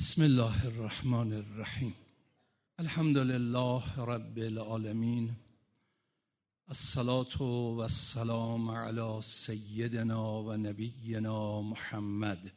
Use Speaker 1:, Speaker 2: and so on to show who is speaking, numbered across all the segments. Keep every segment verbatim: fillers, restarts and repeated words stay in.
Speaker 1: بسم الله الرحمن الرحیم. الحمد لله رب العالمین. الصلاة و السلام علی سیدنا و نبینا محمد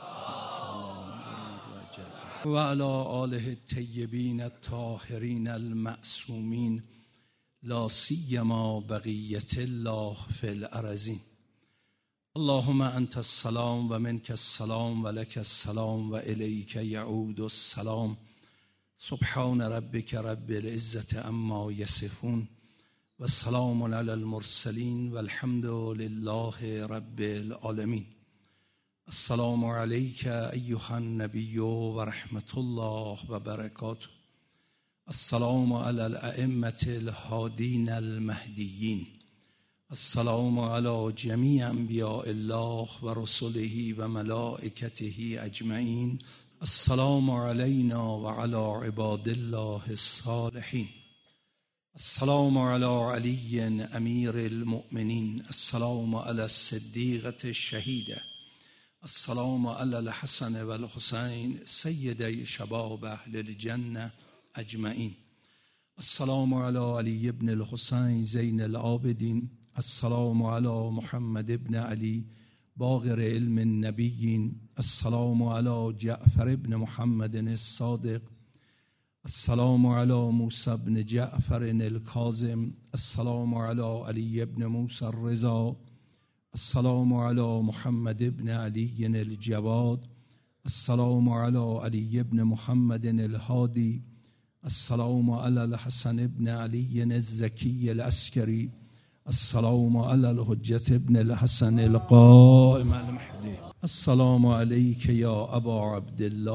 Speaker 1: و علی آله الطیبین الطاهرین المعصومین، لا سیما بقیة الله فی الارضین. اللهم انت السلام و منک السلام و لک السلام و الیک یعود السلام. سبحان ربک رب العزة عما یصفون و سلام علی المرسلین و الحمد لله رب العالمین. السلام علیک ایها النبی و رحمت الله و برکاته. السلام علی الائمة الهادین المهدیین. السلام علی جمیع انبیاء الله و رسله و ملائکته اجمعین. السلام علینا و علی عباد الله الصالحین. السلام علی علی امیر المؤمنین. السلام علی الصدیقة الشهیدة. السلام علی الحسن و الحسین سیدی شباب اهل الجنة اجمعین. السلام علی علی ابن الحسین زین العابدین. السلام علی محمد ابن علی باقر علم النبیین. السلام علی جعفر ابن محمد الصادق. السلام علی موسی ابن جعفر الکاظم. السلام علی علی ابن موسی الرضا. السلام علی محمد ابن علی الجواد. السلام علی علی ابن محمد الهادی. السلام علی الحسن ابن علی الزکی العسکری. السلام علی الحجة ابن الحسن القائم المهدی. السلام علیک یا ابا عبدالله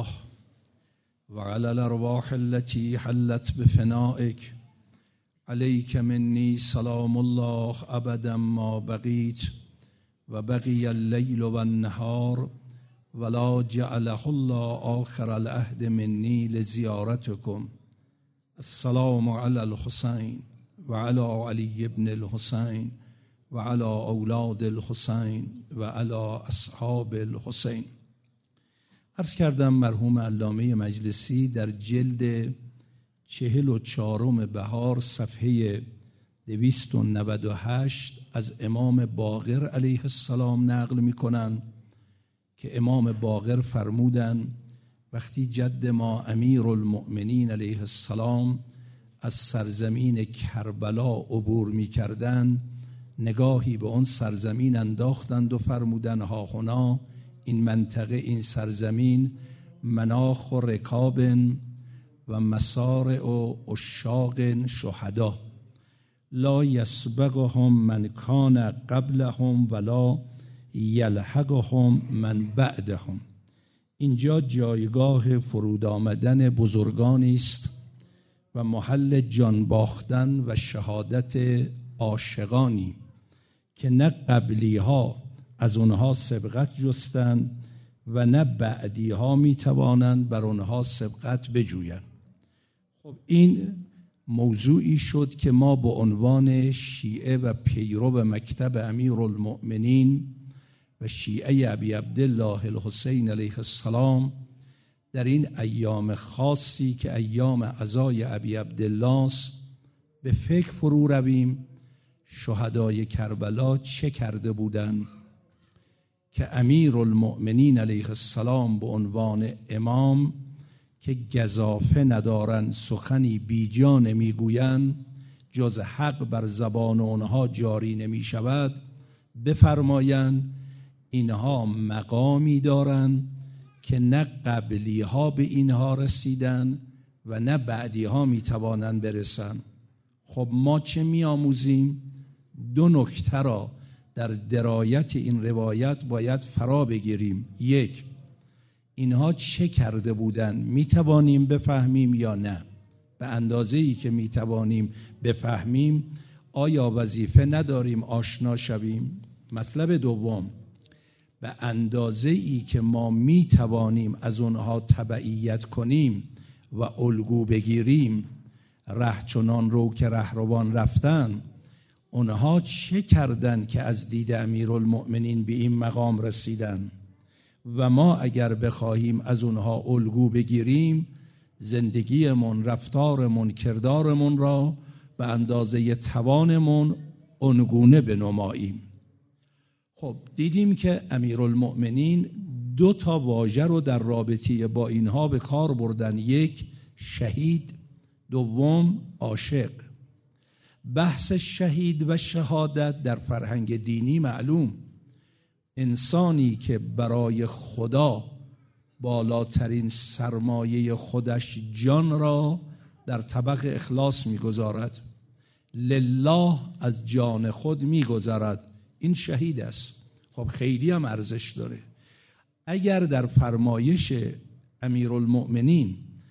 Speaker 1: و علی الارواح التي حلت بفنائک. علیک منی سلام الله ابدا ما بقیت و بقی اللیل و النهار ولا جعله الله آخر العهد منی لزیارتکم. السلام علی الحسین و علی علی ابن الحسین و علی اولاد الحسین و علی اصحاب الحسین. عرض کردم مرحوم علامه مجلسی در جلد چهل و چهارم بهار صفحه دویست و نود و هشت از امام باقر علیه السلام نقل میکنن که امام باقر فرمودن وقتی جد ما امیر المؤمنین علیه السلام از سرزمین کربلا عبور می کردن، نگاهی به اون سرزمین انداختند و فرمودن ها هنا، این منطقه، این سرزمین، مناخ و رکاب و مسارع و عشاق شهدا، لا یسبقهم من کان قبلهم ولا یلحقهم من بعدهم. اینجا جایگاه فرود آمدن بزرگانی است و محل جان باختن و شهادت عاشقانی که نه قبلی ها از اونها سبقت جستن و نه بعدی ها می توانند بر اونها سبقت بجویند. خب این موضوعی شد که ما به عنوان شیعه و پیرو مکتب امیرالمؤمنین و شیعه ابی عبدالله الحسین علیه السلام در این ایام خاصی که ایام عزای ابی عبدالله است به فکر فرو رویم شهدای کربلا چه کرده بودند که امیرالمؤمنین علیه السلام به عنوان امام که گزافه ندارن سخنی بیجا نمیگویند جز حق بر زبان اونها جاری نمی شود بفرمایند اینها مقامی دارند که نه قبلی ها به اینها رسیدن و نه بعدی ها می توانند برسن. خب ما چه می آموزیم؟ دو نکته را در درایت این روایت باید فرا بگیریم. یک، اینها چه کرده بودن می توانیم بفهمیم یا نه؟ به اندازه ای که می توانیم بفهمیم آیا وظیفه نداریم آشنا شویم؟ مطلب دوم، به اندازه ای که ما می توانیم از اونها تبعیت کنیم و الگو بگیریم، ره چنان رو که رهروان رفتن، اونها چه کردن که از دید امیرالمؤمنین به این مقام رسیدن و ما اگر بخواهیم از اونها الگو بگیریم زندگیمون، رفتارمون، کردارمون را به اندازه توانمون اونگونه بنماییم. خب دیدیم که امیرالمؤمنین دو تا واژه رو در رابطه با اینها به کار بردن، یک شهید، دوم عاشق. بحث شهید و شهادت در فرهنگ دینی معلوم، انسانی که برای خدا بالاترین سرمایه خودش جان را در طبق اخلاص می‌گذارد، لله از جان خود می‌گذارد، این شهید است. خب خیلی هم ارزش داره. اگر در فرمایش امیرالمؤمنین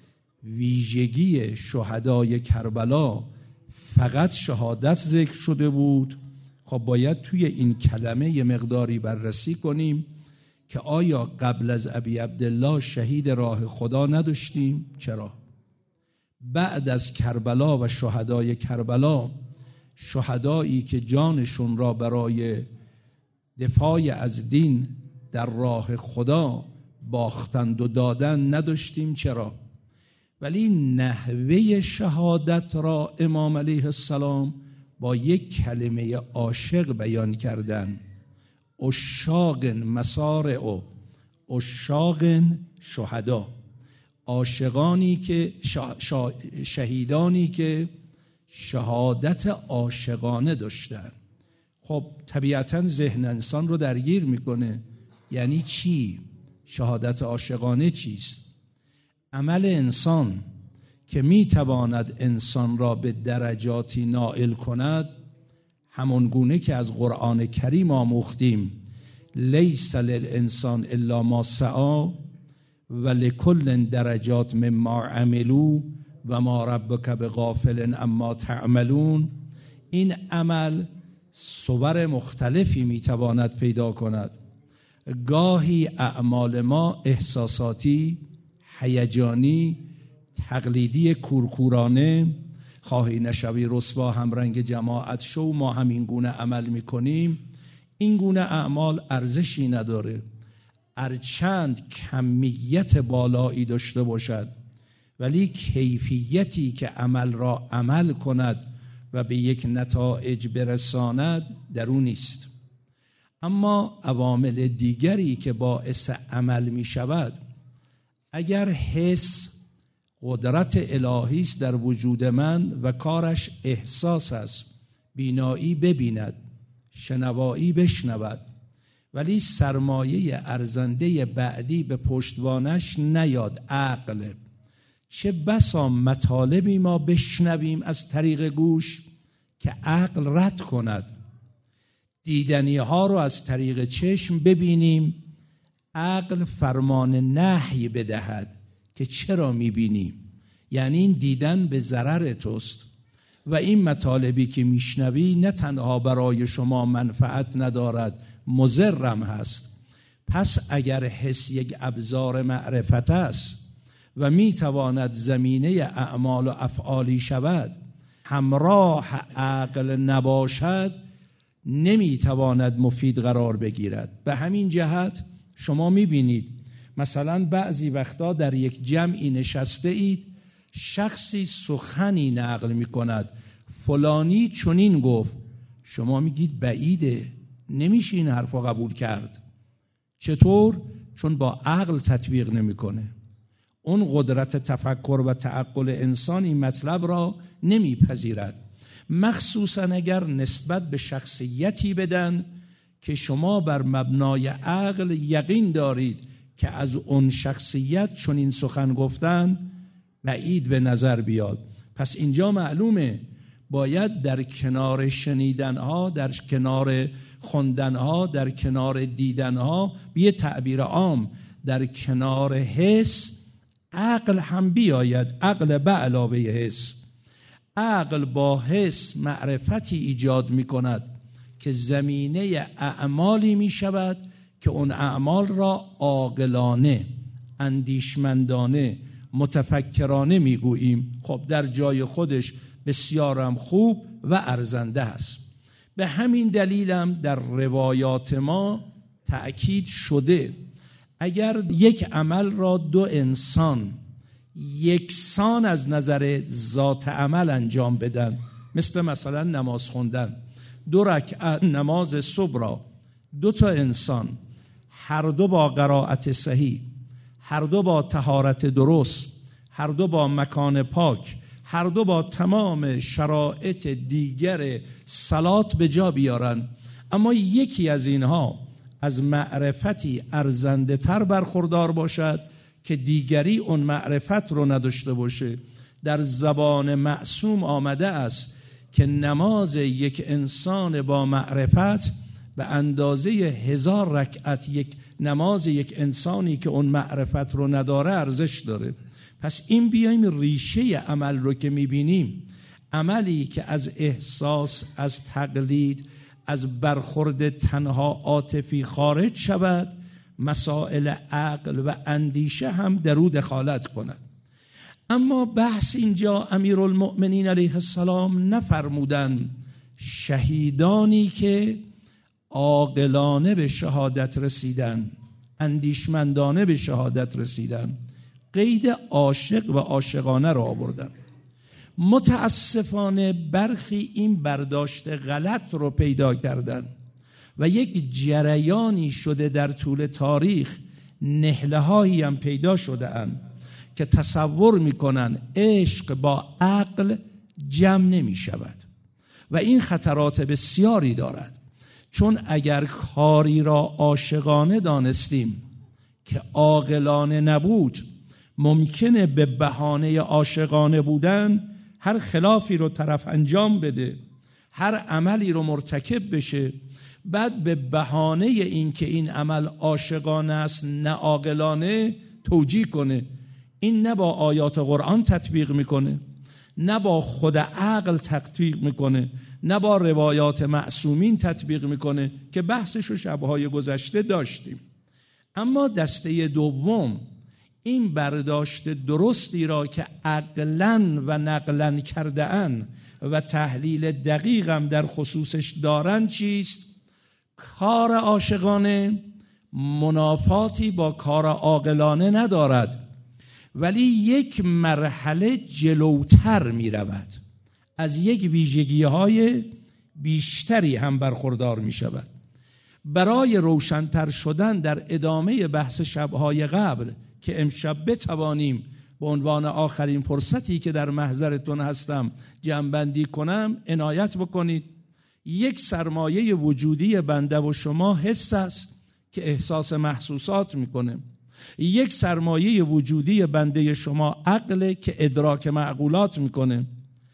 Speaker 1: ویژگی شهدای کربلا فقط شهادت ذکر شده بود، خب باید توی این کلمه یه مقداری بررسی کنیم که آیا قبل از ابی عبدالله شهید راه خدا نداشتیم؟ چرا؟ بعد از کربلا و شهدای کربلا، شهدایی که جانشون را برای دفاع از دین در راه خدا باختند و دادن نداشتیم؟ چرا؟ ولی نحوه شهادت را امام علیه السلام با یک کلمه عاشق بیان کردن، عشاق مسارع، عشاق شهدا، عاشقانی که شهیدانی که شهادت عاشقانه داشتن. خب طبیعتاً ذهن انسان رو درگیر میکنه، یعنی چی؟ شهادت عاشقانه چیست؟ عمل انسان که میتواند انسان را به درجاتی نائل کند، همون گونه که از قرآن کریم آموختیم، لیس للانسان الا ما سعی و لکل درجات مما عملوا و ما ربک بغافل اما تعملون. این عمل صور مختلفی میتواند پیدا کند. گاهی اعمال ما احساساتی، هیجانی، تقلیدی، کورکورانه، خواهی نشوی رسوا هم رنگ جماعت شو، ما همین گونه عمل میکنیم. این گونه اعمال ارزشی نداره، ارچند کمیت بالایی داشته باشد، ولی کیفیتی که عمل را عمل کند و به یک نتایج برساند در اون نیست. اما عوامل دیگری که باعث عمل می شود، اگر حس قدرت الهی است در وجود من و کارش احساس است، بینایی ببیند، شنوایی بشنود، ولی سرمایه ارزنده بعدی به پشتوانش نیاد، عقل. چه بسا مطالبی ما بشنویم از طریق گوش که عقل رد کند، دیدنی ها رو از طریق چشم ببینیم، عقل فرمان نهی بدهد که چرا میبینیم، یعنی این دیدن به ضرر توست و این مطالبی که میشنوی نه تنها برای شما منفعت ندارد، مضرم هست. پس اگر حس یک ابزار معرفت است و میتواند زمینه اعمال و افعالی شود، همراه عقل نباشد، نمیتواند مفید قرار بگیرد. به همین جهت شما میبینید مثلا بعضی وقتا در یک جمعی نشسته اید، شخصی سخنی نقل میکند، فلانی چنین گفت، شما میگید بعیده، نمیشه این حرفا قبول کرد. چطور؟ چون با عقل تطبیق نمیکنه. اون قدرت تفکر و تعقل انسان این مطلب را نمیپذیرد، مخصوصا اگر نسبت به شخصیتی بدن که شما بر مبنای عقل یقین دارید که از اون شخصیت چون این سخن گفتن بعید به نظر بیاد. پس اینجا معلومه باید در کنار شنیدنها، در کنار خوندنها، در کنار دیدنها، به یه تعبیر عام در کنار حس عقل هم بیاید. عقل به علاوه حس، عقل با حس معرفتی ایجاد می کند که زمینه اعمالی می شود که اون اعمال را عاقلانه، اندیشمندانه، متفکرانه می گوییم. خب در جای خودش بسیارم خوب و ارزنده است. به همین دلیلم در روایات ما تأکید شده اگر یک عمل را دو انسان یکسان از نظر ذات عمل انجام بدن، مثل مثلا نماز خوندن، دو رکعت نماز صبح را دو تا انسان هر دو با قرائت صحیح، هر دو با طهارت درست، هر دو با مکان پاک، هر دو با تمام شرایط دیگر صلات به جا بیارن، اما یکی از اینها از معرفتی ارزنده تر برخوردار باشد که دیگری اون معرفت رو نداشته باشه. در زبان معصوم آمده است که نماز یک انسان با معرفت به اندازه هزار رکعت یک نماز یک انسانی که اون معرفت رو نداره ارزش داره. پس این بیایم ریشه عمل رو که میبینیم، عملی که از احساس، از تقلید، از برخورد تنها عاطفی خارج شود، مسائل عقل و اندیشه هم در او دخالت کند. اما بحث اینجا امیرالمؤمنین علیه السلام نفرمودن شهیدانی که عاقلانه به شهادت رسیدن، اندیشمندانه به شهادت رسیدن، قید عاشق و عاشقانه را آوردن. متاسفانه برخی این برداشت غلط رو پیدا کردن و یک جریانی شده در طول تاریخ، نهله هایی هم پیدا شده اند که تصور میکنن عشق با عقل جمع نمی شود و این خطرات بسیاری دارد. چون اگر کاری را عاشقانه دانستیم که عاقلانه نبود، ممکنه به بهانه عاشقانه بودن هر خلافی رو طرف انجام بده، هر عملی رو مرتکب بشه، بعد به بهانه این که این عمل عاشقانه است نه عاقلانه توجیه کنه. این نه با آیات قرآن تطبیق میکنه، نه با خود عقل تطبیق میکنه، نه با روایات معصومین تطبیق میکنه که بحثشو شبهای گذشته داشتیم. اما دسته دوم این برداشت درستی را که عقلاً و نقلاً کرده‌اند و تحلیل دقیقم در خصوصش دارن چیست؟ کار عاشقانه منافاتی با کار عاقلانه ندارد، ولی یک مرحله جلوتر می رود، از یک ویژگی های بیشتری هم برخوردار می شود. برای روشن‌تر شدن در ادامه بحث شبهای قبل که امشب بتوانیم به عنوان آخرین فرصتی که در محضرتون هستم جمع‌بندی کنم، عنایت بکنید. یک سرمایه وجودی بنده و شما حس است که احساس محسوسات میکنه. یک سرمایه وجودی بنده شما عقل که ادراک معقولات میکنه.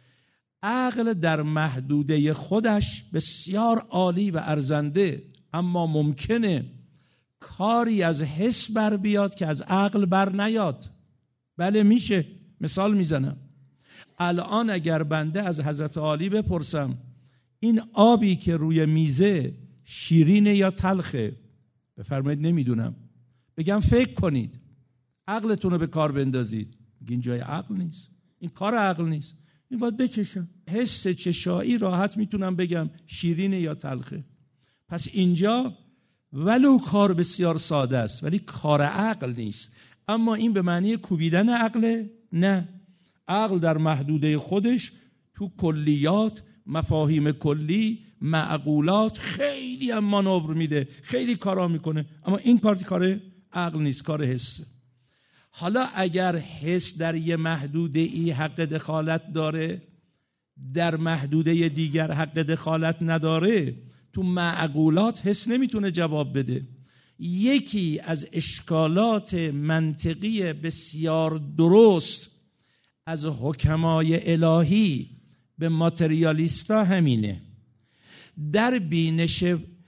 Speaker 1: عقل در محدوده خودش بسیار عالی و ارزنده، اما ممکنه کاری از حس بر بیاد که از عقل بر نیاد. بله میشه. مثال میزنم. الان اگر بنده از حضرت عالی بپرسم این آبی که روی میزه شیرینه یا تلخه، بفرمایید نمیدونم. بگم فکر کنید، عقلتون رو به کار بندازید، این جای عقل نیست، این کار عقل نیست، این باید بچشم. حس چشایی راحت میتونم بگم شیرینه یا تلخه. پس اینجا ولو کار بسیار ساده است ولی کار عقل نیست. اما این به معنی کوبیدن عقل؟ نه. عقل در محدوده خودش تو کلیات، مفاهیم کلی، معقولات خیلی هم مانور میده، خیلی کارا میکنه، اما این کار کار عقل نیست، کار حسه. حالا اگر حس در یه محدوده ای حق دخالت داره، در محدوده دیگر حق دخالت نداره، تو معقولات حس نمیتونه جواب بده. یکی از اشکالات منطقی بسیار درست از حکمای الهی به ماتریالیستا همینه. در بینش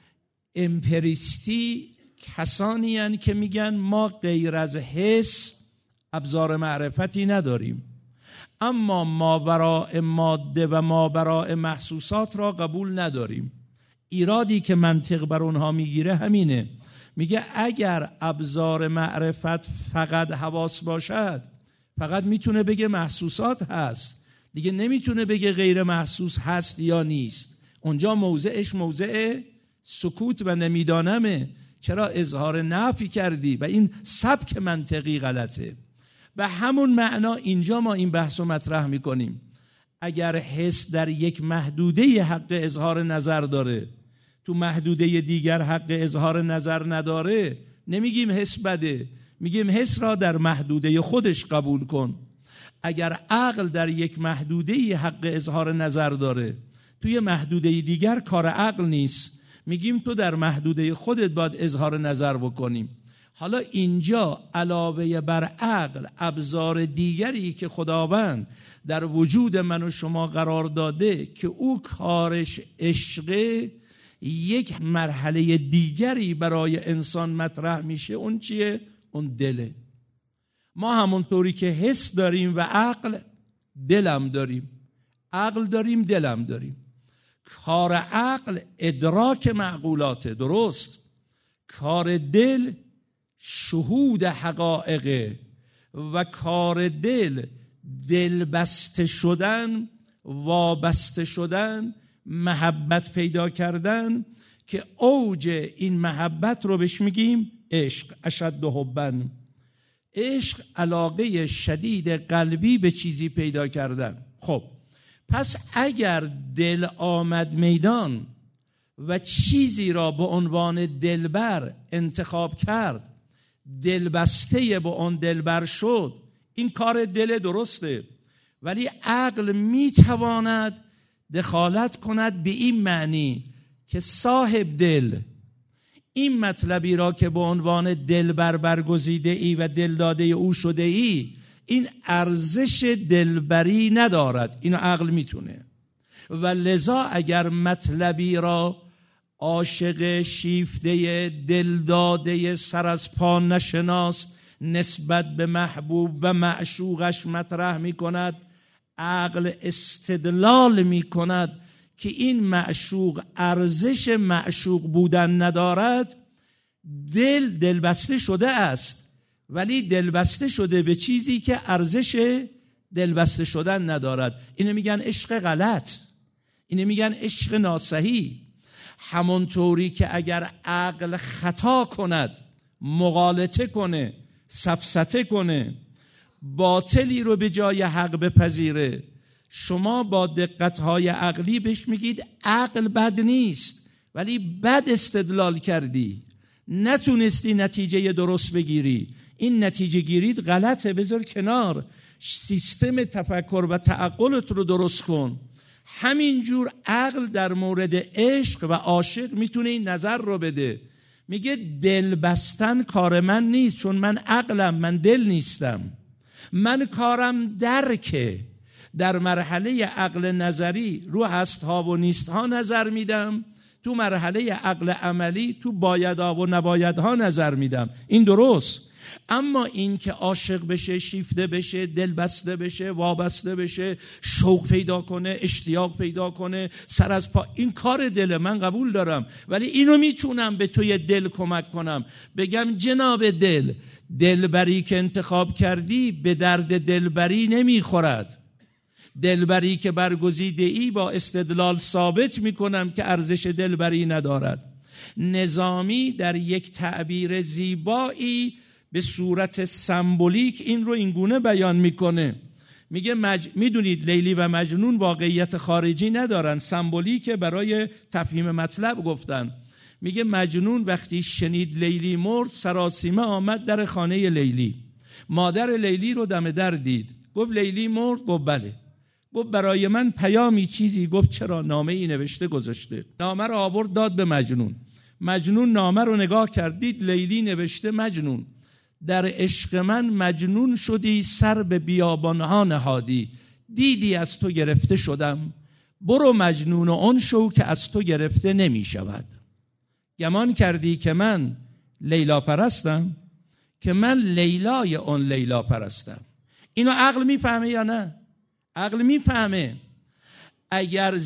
Speaker 1: امپریستی کسانی هستند که میگن ما غیر از حس ابزار معرفتی نداریم، اما ماوراء ماده و ماوراء محسوسات را قبول نداریم. ایرادی که منطق بر اونها میگیره همینه. میگه اگر ابزار معرفت فقط حواس باشد، فقط میتونه بگه محسوسات هست، دیگه نمیتونه بگه غیر محسوس هست یا نیست. اونجا موضعش موضع سکوت و نمیدانمه. چرا اظهار نفی کردی؟ و این سبک منطقی غلطه. به همون معنا اینجا ما این بحث رو مطرح میکنیم. اگر حس در یک محدوده حق اظهار نظر داره، تو محدوده دیگر حق اظهار نظر نداره، نمیگیم حس بده، میگیم حس را در محدوده خودش قبول کن. اگر عقل در یک محدوده حق اظهار نظر داره، توی محدوده دیگر کار عقل نیست، میگیم تو در محدوده خودت باید اظهار نظر بکنیم. حالا اینجا علاوه بر عقل ابزار دیگری که خداوند در وجود من و شما قرار داده که او کارش عشقه، یک مرحله دیگری برای انسان مطرح میشه. اون چیه؟ اون دله. ما همونطوری که حس داریم و عقل، دلم داریم. عقل داریم، دلم داریم. کار عقل ادراک معقولاته، درست. کار دل شهود حقایقه و کار دل دل بسته شدن، وابسته شدن، محبت پیدا کردن که اوج این محبت رو بهش میگیم عشق. اشد حبن، عشق علاقه شدید قلبی به چیزی پیدا کردن. خب پس اگر دل آمد میدان و چیزی را به عنوان دلبر انتخاب کرد، دلبسته به اون دلبر شد، این کار دل، درسته. ولی عقل میتواند دخالت کند به این معنی که صاحب دل این مطلبی را که به عنوان دلبر برگزیده ای و دل داده او شده ای، این ارزش دلبری ندارد. اینو عقل میتونه. و لذا اگر مطلبی را عاشق شیفته دل داده سر از پا نشناس نسبت به محبوب و معشوقش مطرح میکند، عقل استدلال میکند که این معشوق ارزش معشوق بودن ندارد، دل دلبسته شده است، ولی دلبسته شده به چیزی که ارزش دلبسته شدن ندارد. اینو میگن عشق غلط، اینو میگن عشق ناصحیح. همونطوری که اگر عقل خطا کند، مغالطه کنه، سفسطه کنه، باطلی رو به جای حق بپذیره، شما با دقت‌های عقلی بهش میگید عقل بد نیست، ولی بد استدلال کردی، نتونستی نتیجه درست بگیری، این نتیجه گیرید غلطه، بذار کنار، سیستم تفکر و تعقلت رو درست کن. همینجور عقل در مورد عشق و عاشق میتونه این نظر رو بده، میگه دل بستن کار من نیست، چون من عقلم، من دل نیستم، من کارم درکه. در مرحله عقل نظری رو هستها و نیستها نظر میدم، تو مرحله عقل عملی تو بایدها و نبایدها نظر میدم. این درست. اما این که عاشق بشه، شیفته بشه، دل بسته بشه، وابسته بشه، شوق پیدا کنه، اشتیاق پیدا کنه، سر از پا، این کار دل، من قبول دارم. ولی اینو میتونم به توی دل کمک کنم، بگم جناب دل، دلبری که انتخاب کردی به درد دلبری نمیخورد. دلبری که برگزیده ای با استدلال ثابت میکنم که ارزش دلبری ندارد. نظامی در یک تعبیر زیبایی به صورت سمبولیک این رو اینگونه بیان میکنه، میگه مج... میدونید لیلی و مجنون واقعیت خارجی ندارن، سمبولیک برای تفهیم مطلب گفتن. میگه مجنون وقتی شنید لیلی مرد، سراسیمه آمد در خانه لیلی، مادر لیلی رو دم در دید، گفت لیلی مرد؟ گفت بله. گفت برای من پیامی چیزی؟ گفت چرا؟ نامه ای نوشته گذاشته. نامه رو آورد داد به مجنون. مجنون نامه رو نگاه کرد، دید لیلی نوشته مجنون، در عشق من مجنون شدی، سر به بیابانها نهادی، دیدی از تو گرفته شدم، برو مجنون آن شو که از تو گرفته نمی شود. گمان کردی که من لیلا پرستم، که من لیلای آن لیلا پرستم. اینو عقل میفهمه یا نه؟ عقل میفهمه. اگر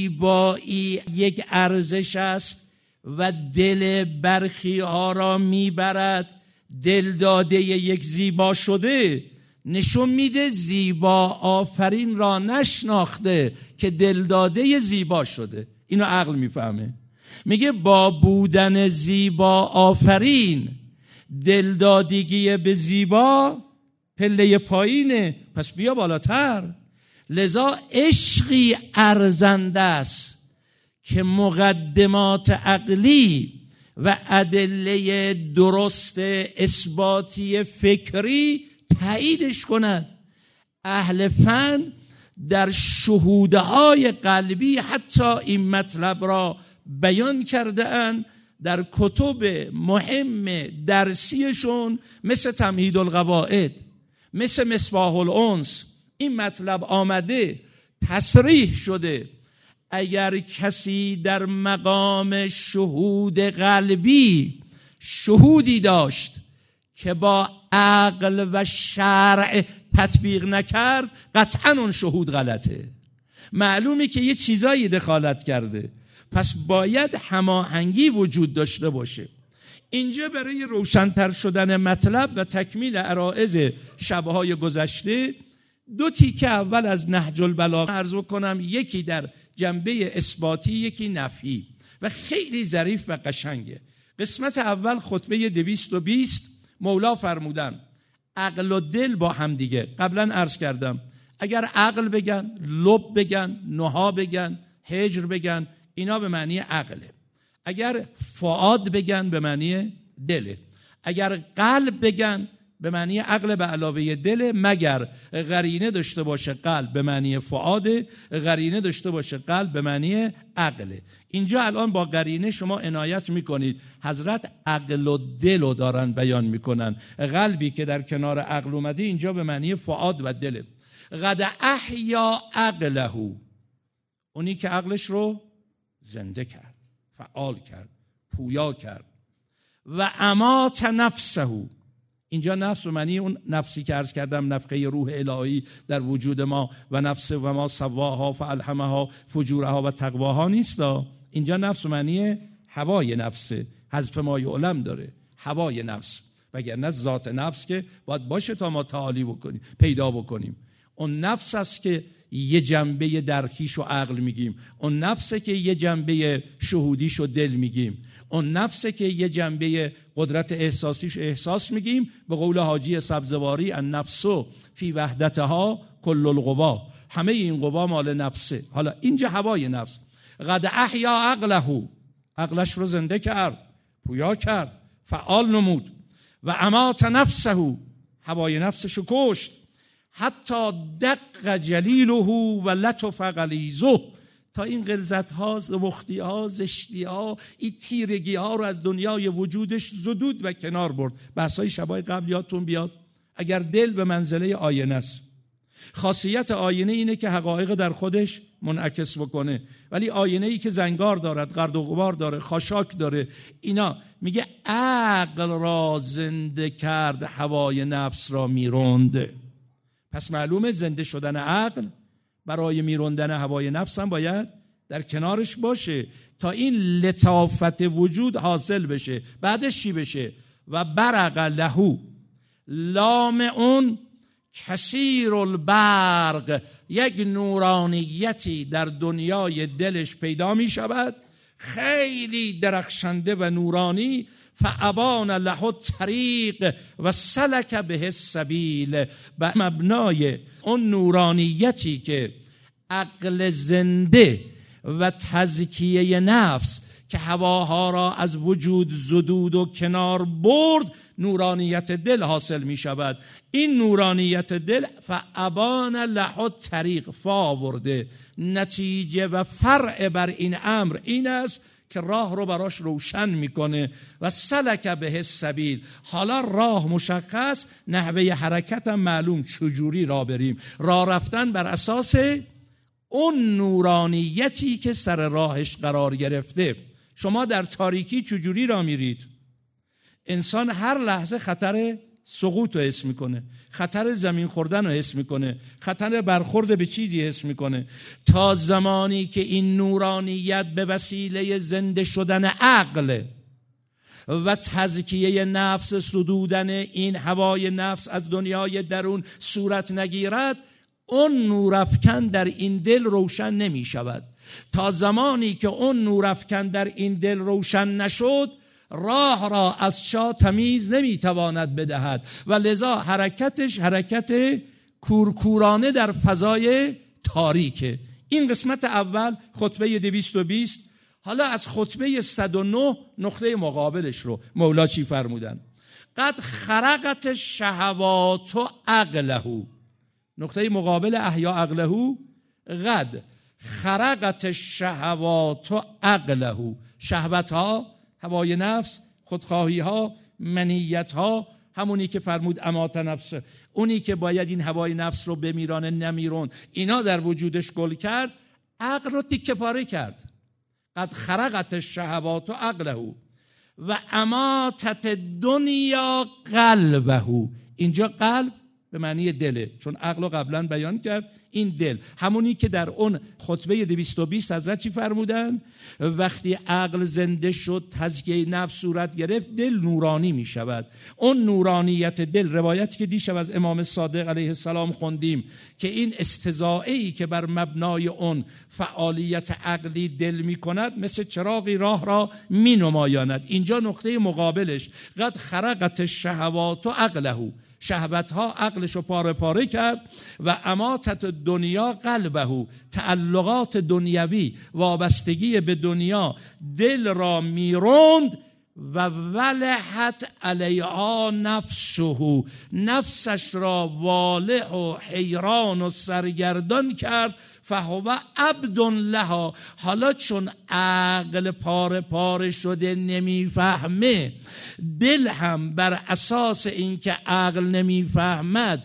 Speaker 1: زیبایی یک ارزش است و دل برخی ها را میبرد، دل داده یک زیبا شده، نشون میده زیبا آفرین را نشناخته که دل داده زیبا شده. اینو عقل میفهمه.
Speaker 2: میگه با بودن زیبا آفرین، دلدادگی به زیبا پله پایینه، پس بیا بالاتر. لذا عشقی ارزنده است که مقدمات عقلی و ادله درست اثباتی فکری تاییدش کند. اهل فن در شهودهای قلبی حتی این مطلب را بیان کرده اند در کتب مهم درسیشون، مثل تمهید القواعد، مثل مصباح الانس. این مطلب آمده تصریح شده اگر کسی در مقام شهود قلبی شهودی داشت که با عقل و شرع تطبیق نکرد، قطعا اون شهود غلطه. معلومه که یه چیزایی دخالت کرده، پس باید هماهنگی وجود داشته باشه. اینجا برای روشن‌تر شدن مطلب و تکمیل عرائض شب‌های گذشته دو تیکه اول از نهج البلاغه عرض کنم، یکی در جنبه اثباتی، یکی نفی، و خیلی ظریف و قشنگه. قسمت اول خطبه دویست و بیست مولا فرمودن عقل و دل با هم دیگه. قبلا عرض کردم اگر عقل بگن، لب بگن، نها بگن، هجر بگن، اینا به معنی عقله. اگر فؤاد بگن به معنی دله. اگر قلب بگن به معنی عقل به علاوه دل، مگر قرینه داشته باشه قلب به معنی فؤاد، قرینه داشته باشه قلب به معنی عقله. اینجا الان با قرینه شما عنایت میکنید حضرت عقل و دل رو دارن بیان میکنن. قلبی که در کنار عقل اومده اینجا به معنی فؤاد و دل. قد احیا عقله، اونی که عقلش رو زنده کرد، فعال کرد، پویا کرد. و امات نفسه، اینجا نفس به معنی اون نفسی که عرض کردم، نفخه روح الهی در وجود ما، و نفس و ما سواها فالهمها فجورها و تقواها نیست. اینجا نفس به معنی هوای نفسه، حذف ما یعلم داره، هوای نفس، وگرنه ذات نفس که باید باشه تا ما تعالی بکنیم، پیدا بکنیم. اون نفس است که یه جنبه درکیش و عقل میگیم، اون نفسه که یه جنبه شهودیش و دل میگیم، اون نفسه که یه جنبه قدرت احساسیش احساس میگیم. به قول حاجی سبزواری النفس فی وحدتها کل القوا، همه این قوا مال نفسه. حالا اینجا هوای نفس. قد احیا عقله، عقلش رو زنده کرد، پویا کرد، فعال نمود. و امات نفسه، هوای نفسش رو کشت. حتی دق جلیله و لطف غلیظه، تا این غلظت ها، زبختی ها، زشتی ها، این تیرگی ها رو از دنیای وجودش زدود و کنار برد. بحثای شبای قبل یادتون بیاد. اگر دل به منزله آینه است، خاصیت آینه اینه که حقایق در خودش منعکس بکنه، ولی آینه ای که زنگار دارد، گرد و غبار داره، خاشاک داره، اینا میگه عقل را زنده کرد، هوای نفس را میروند. پس معلومه زنده شدن عقل برای میروندن هوای نفس هم باید در کنارش باشه تا این لطافت وجود حاصل بشه. بعدش چی بشه؟ و برق لهو، لام اون کثیر البرق، یک نورانیتی در دنیای دلش پیدا می شود، خیلی درخشنده و نورانی. فابان له طریق و سلک به السبیل، به مبنای اون نورانیتی که عقل زنده و تزکیه نفس که هواها را از وجود زدود و کنار برد، نورانیت دل حاصل می شود. این نورانیت دل فابان له طریق، فا ورده، نتیجه و فرع بر این امر این است که راه رو براش روشن میکنه. و سلک به السبیل، حالا راه مشخص، نحوه حرکت هم معلوم، چجوری راه بریم. راه رفتن بر اساس اون نورانیتی که سر راهش قرار گرفته. شما در تاریکی چجوری راه میرید؟ انسان هر لحظه خطر سقوط رو حس میکنه، خطر زمین خوردن رو حس میکنه، خطر برخورد به چیزی حس میکنه. تا زمانی که این نورانیت به وسیله زنده شدن عقل و تزکیه نفس، صدودن این هوای نفس از دنیای درون صورت نگیرد، اون نورافکن در این دل روشن نمی شود. تا زمانی که اون نورافکن در این دل روشن نشد راه را از چاه تمیز نمیتواند بدهد و لذا حرکتش حرکت کورکورانه در فضای تاریکه. این قسمت اول خطبه دویست و بیست. حالا از خطبه صد و نه نقطه مقابلش رو مولا چی فرمودن؟ قد خرقت الشهوات عقله. نقطه مقابل احیا عقله قد خرقت الشهوات عقله. شهوت ها، هوای نفس، خودخواهی ها، منیت ها، همونی که فرمود امات نفس، اونی که باید این هوای نفس رو بمیرانه نمیرون، اینا در وجودش گل کرد، عقل رو تیکه پاره کرد. قد خرقت الشهوات عقله و اماتت دنیا قلبه. اینجا قلب به معنی دله، چون عقل رو قبلا بیان کرد. این دل همونی که در اون خطبه دویست و بیست حضرت چی فرمودن؟ وقتی عقل زنده شد، تزکیه نفس صورت گرفت، دل نورانی می شود. اون نورانیت دل، روایتی که دیشب از امام صادق علیه السلام خوندیم که این استضاعه‌ای که بر مبنای اون فعالیت عقلی دل می کند مثل چراغی راه را می نمایاند. اینجا نقطه مقابلش قد خرقت الشهوات عقله، شهوت ها عقلش رو پاره پاره کرد و اماتت دنیا قلبه، تعلقات دنیوی، وابستگی به دنیا دل را میروند و ولحت علیها نفسه، نفسش را والع و حیران و سرگردان کرد. فهو عبد لها. حالا چون عقل پاره پاره شده نمیفهمه، دل هم بر اساس اینکه عقل نمیفهمد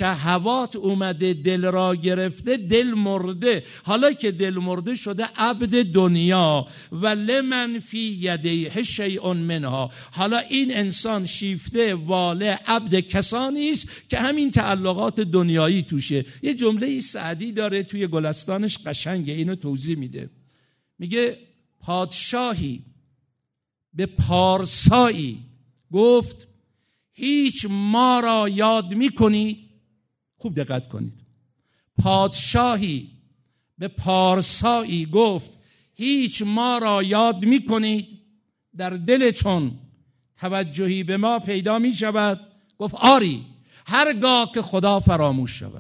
Speaker 2: شهوات اومده دل را گرفته، دل مرده. حالا که دل مرده شده عبد دنیا و لمن فی یدیه شیء منها. حالا این انسان شیفته واله عبد کسانی است که همین تعلقات دنیایی توشه. یه جمله سعدی داره توی گلستانش قشنگه، اینو توضیح میده. میگه پادشاهی به پارسایی گفت هیچ ما را یاد میکنید. خوب دقت کنید. پادشاهی به پارسایی گفت هیچ ما را یاد میکنید، در دلتون توجهی به ما پیدا میشود؟ گفت آری، هرگاه که خدا فراموش شود،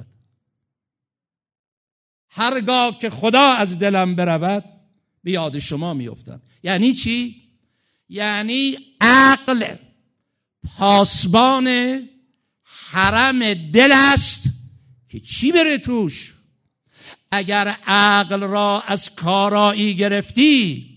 Speaker 2: هرگاه که خدا از دلم برود به یاد شما میافتم. یعنی چی؟ یعنی عقل پاسبان حرم دل است که چی بره توش. اگر عقل را از کارایی گرفتی،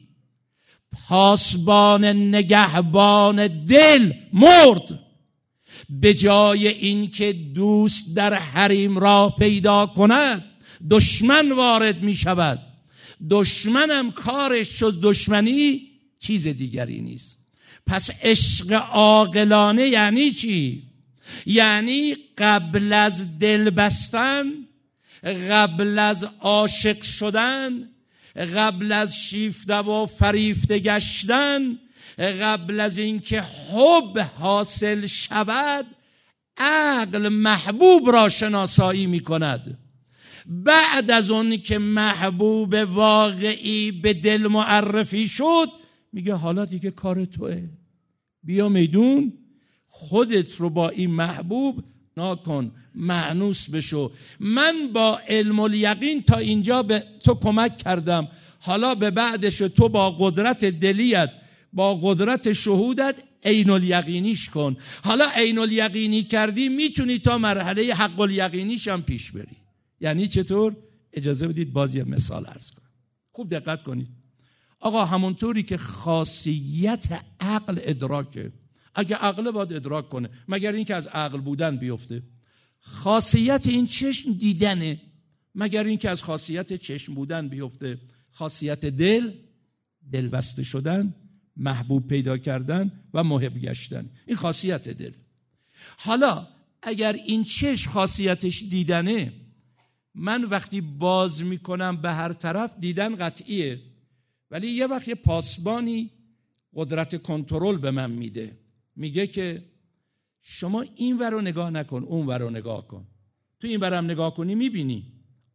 Speaker 2: پاسبان نگهبان دل مرد. به جای اینکه دوست در حریم را پیدا کند، دشمن وارد می شود. دشمنم کارش شد دشمنی، چیز دیگری نیست. پس عشق عاقلانه یعنی چی؟ یعنی قبل از دل بستن، قبل از عاشق شدن، قبل از شیفته و فریفته گشتن، قبل از اینکه حب حاصل شود، عقل محبوب را شناسایی می کند. بعد از اون که محبوب واقعی به دل معرفی شد، میگه حالا دیگه کار توئه، بیا میدون، خودت رو با این محبوب ناکن، مأنوس بشو. من با علم الیقین تا اینجا به تو کمک کردم، حالا به بعدش تو با قدرت دلیت، با قدرت شهودت عین الیقینیش کن. حالا عین الیقینی کردی، میتونی تا مرحله حق الیقینیش هم پیش بری. یعنی چطور؟ اجازه بدید باز یه مثال عرض کنم. خوب دقت کنید. آقا همونطوری که خاصیت عقل ادراکه، اگه عقل باید ادراک کنه مگر اینکه از عقل بودن بیفته. خاصیت این چشم دیدنه، مگر اینکه از خاصیت چشم بودن بیفته. خاصیت دل، دل بسته شدن، محبوب پیدا کردن و محب گشتن، این خاصیت دل. حالا اگر این چشم خاصیتش دیدنه، من وقتی باز میکنم به هر طرف، دیدن قطعیه، ولی یه وقت یه پاسبانی قدرت کنترل به من میده، میگه که شما این ور رو نگاه نکن، اون ور رو نگاه کن. تو این ور هم نگاه کنی میبینی،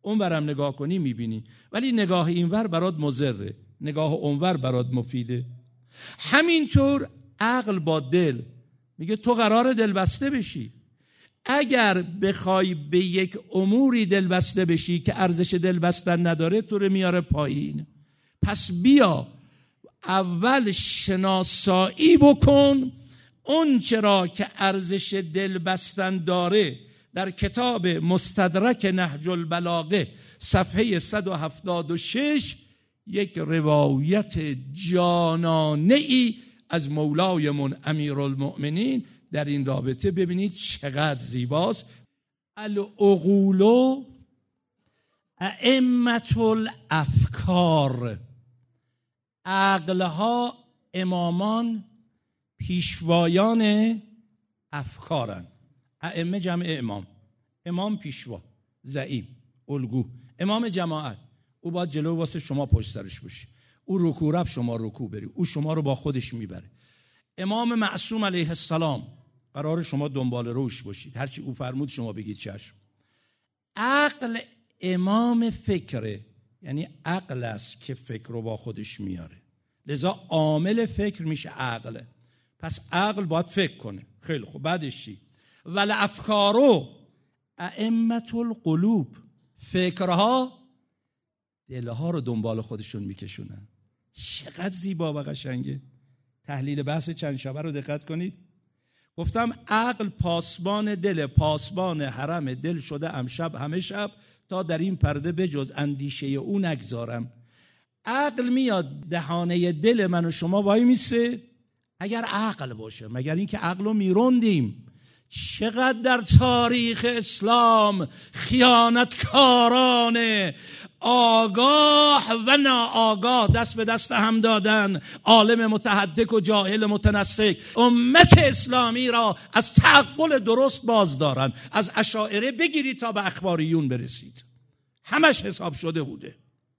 Speaker 2: اون برم نگاه کنی میبینی، ولی نگاه اینور برات مضره، نگاه اونور برات مفیده. همینطور عقل با دل میگه تو قرار دلبسته بشی. اگر بخوای به یک اموری دلبسته بشی که ارزش دلبستن نداره، تو رو میاره پایین. پس بیا اول شناسایی بکن اون چرا که ارزش دلبستن داره. در کتاب مستدرک نهج البلاغه صفحه صد و هفتاد و شش یک روایت جانانه ای از مولایمون امیرالمؤمنین در این رابطه ببینید چقدر زیباست. العقول ائمة الافکار، عقلها امامان پیشوایان افکارن. ائمه جمع امام، امام پیشوا، زعیم، الگو. امام جماعت او باید جلو واسه شما پشت سرش باشی، او رکوع رفت شما رکوع بری، او شما رو با خودش میبره. امام معصوم علیه السلام قرار شما دنبال روش باشید، هرچی او فرمود شما بگید چشم. عقل امام فکره، یعنی عقل است که فکر رو با خودش میاره، لذا عامل فکر میشه عقل. پس عقل باید فکر کنه. خیلی خوب، بعدش چی؟ ول افکارو ائمة القلوب، فکرها دلها رو دنبال خودشون میکشونن. چقدر زیبا و قشنگه. تحلیل بحث چند شبه رو دقت کنید. گفتم عقل پاسبان دل، پاسبان حرم دل شده امشب همه شب، تا در این پرده بجز اندیشه او نگذارم. عقل میاد دهانه دل من و شما وای میسه اگر عقل باشه، مگر اینکه عقل رو میروندیم. چقدر در تاریخ اسلام خیانتکاران آگاه و ناآگاه دست به دست هم دادن، عالم متحدث و جاهل متنسک امت اسلامی را از تعقل درست باز دارن. از اشاعره بگیرید تا به اخباریون برسید، همش حساب شده بوده.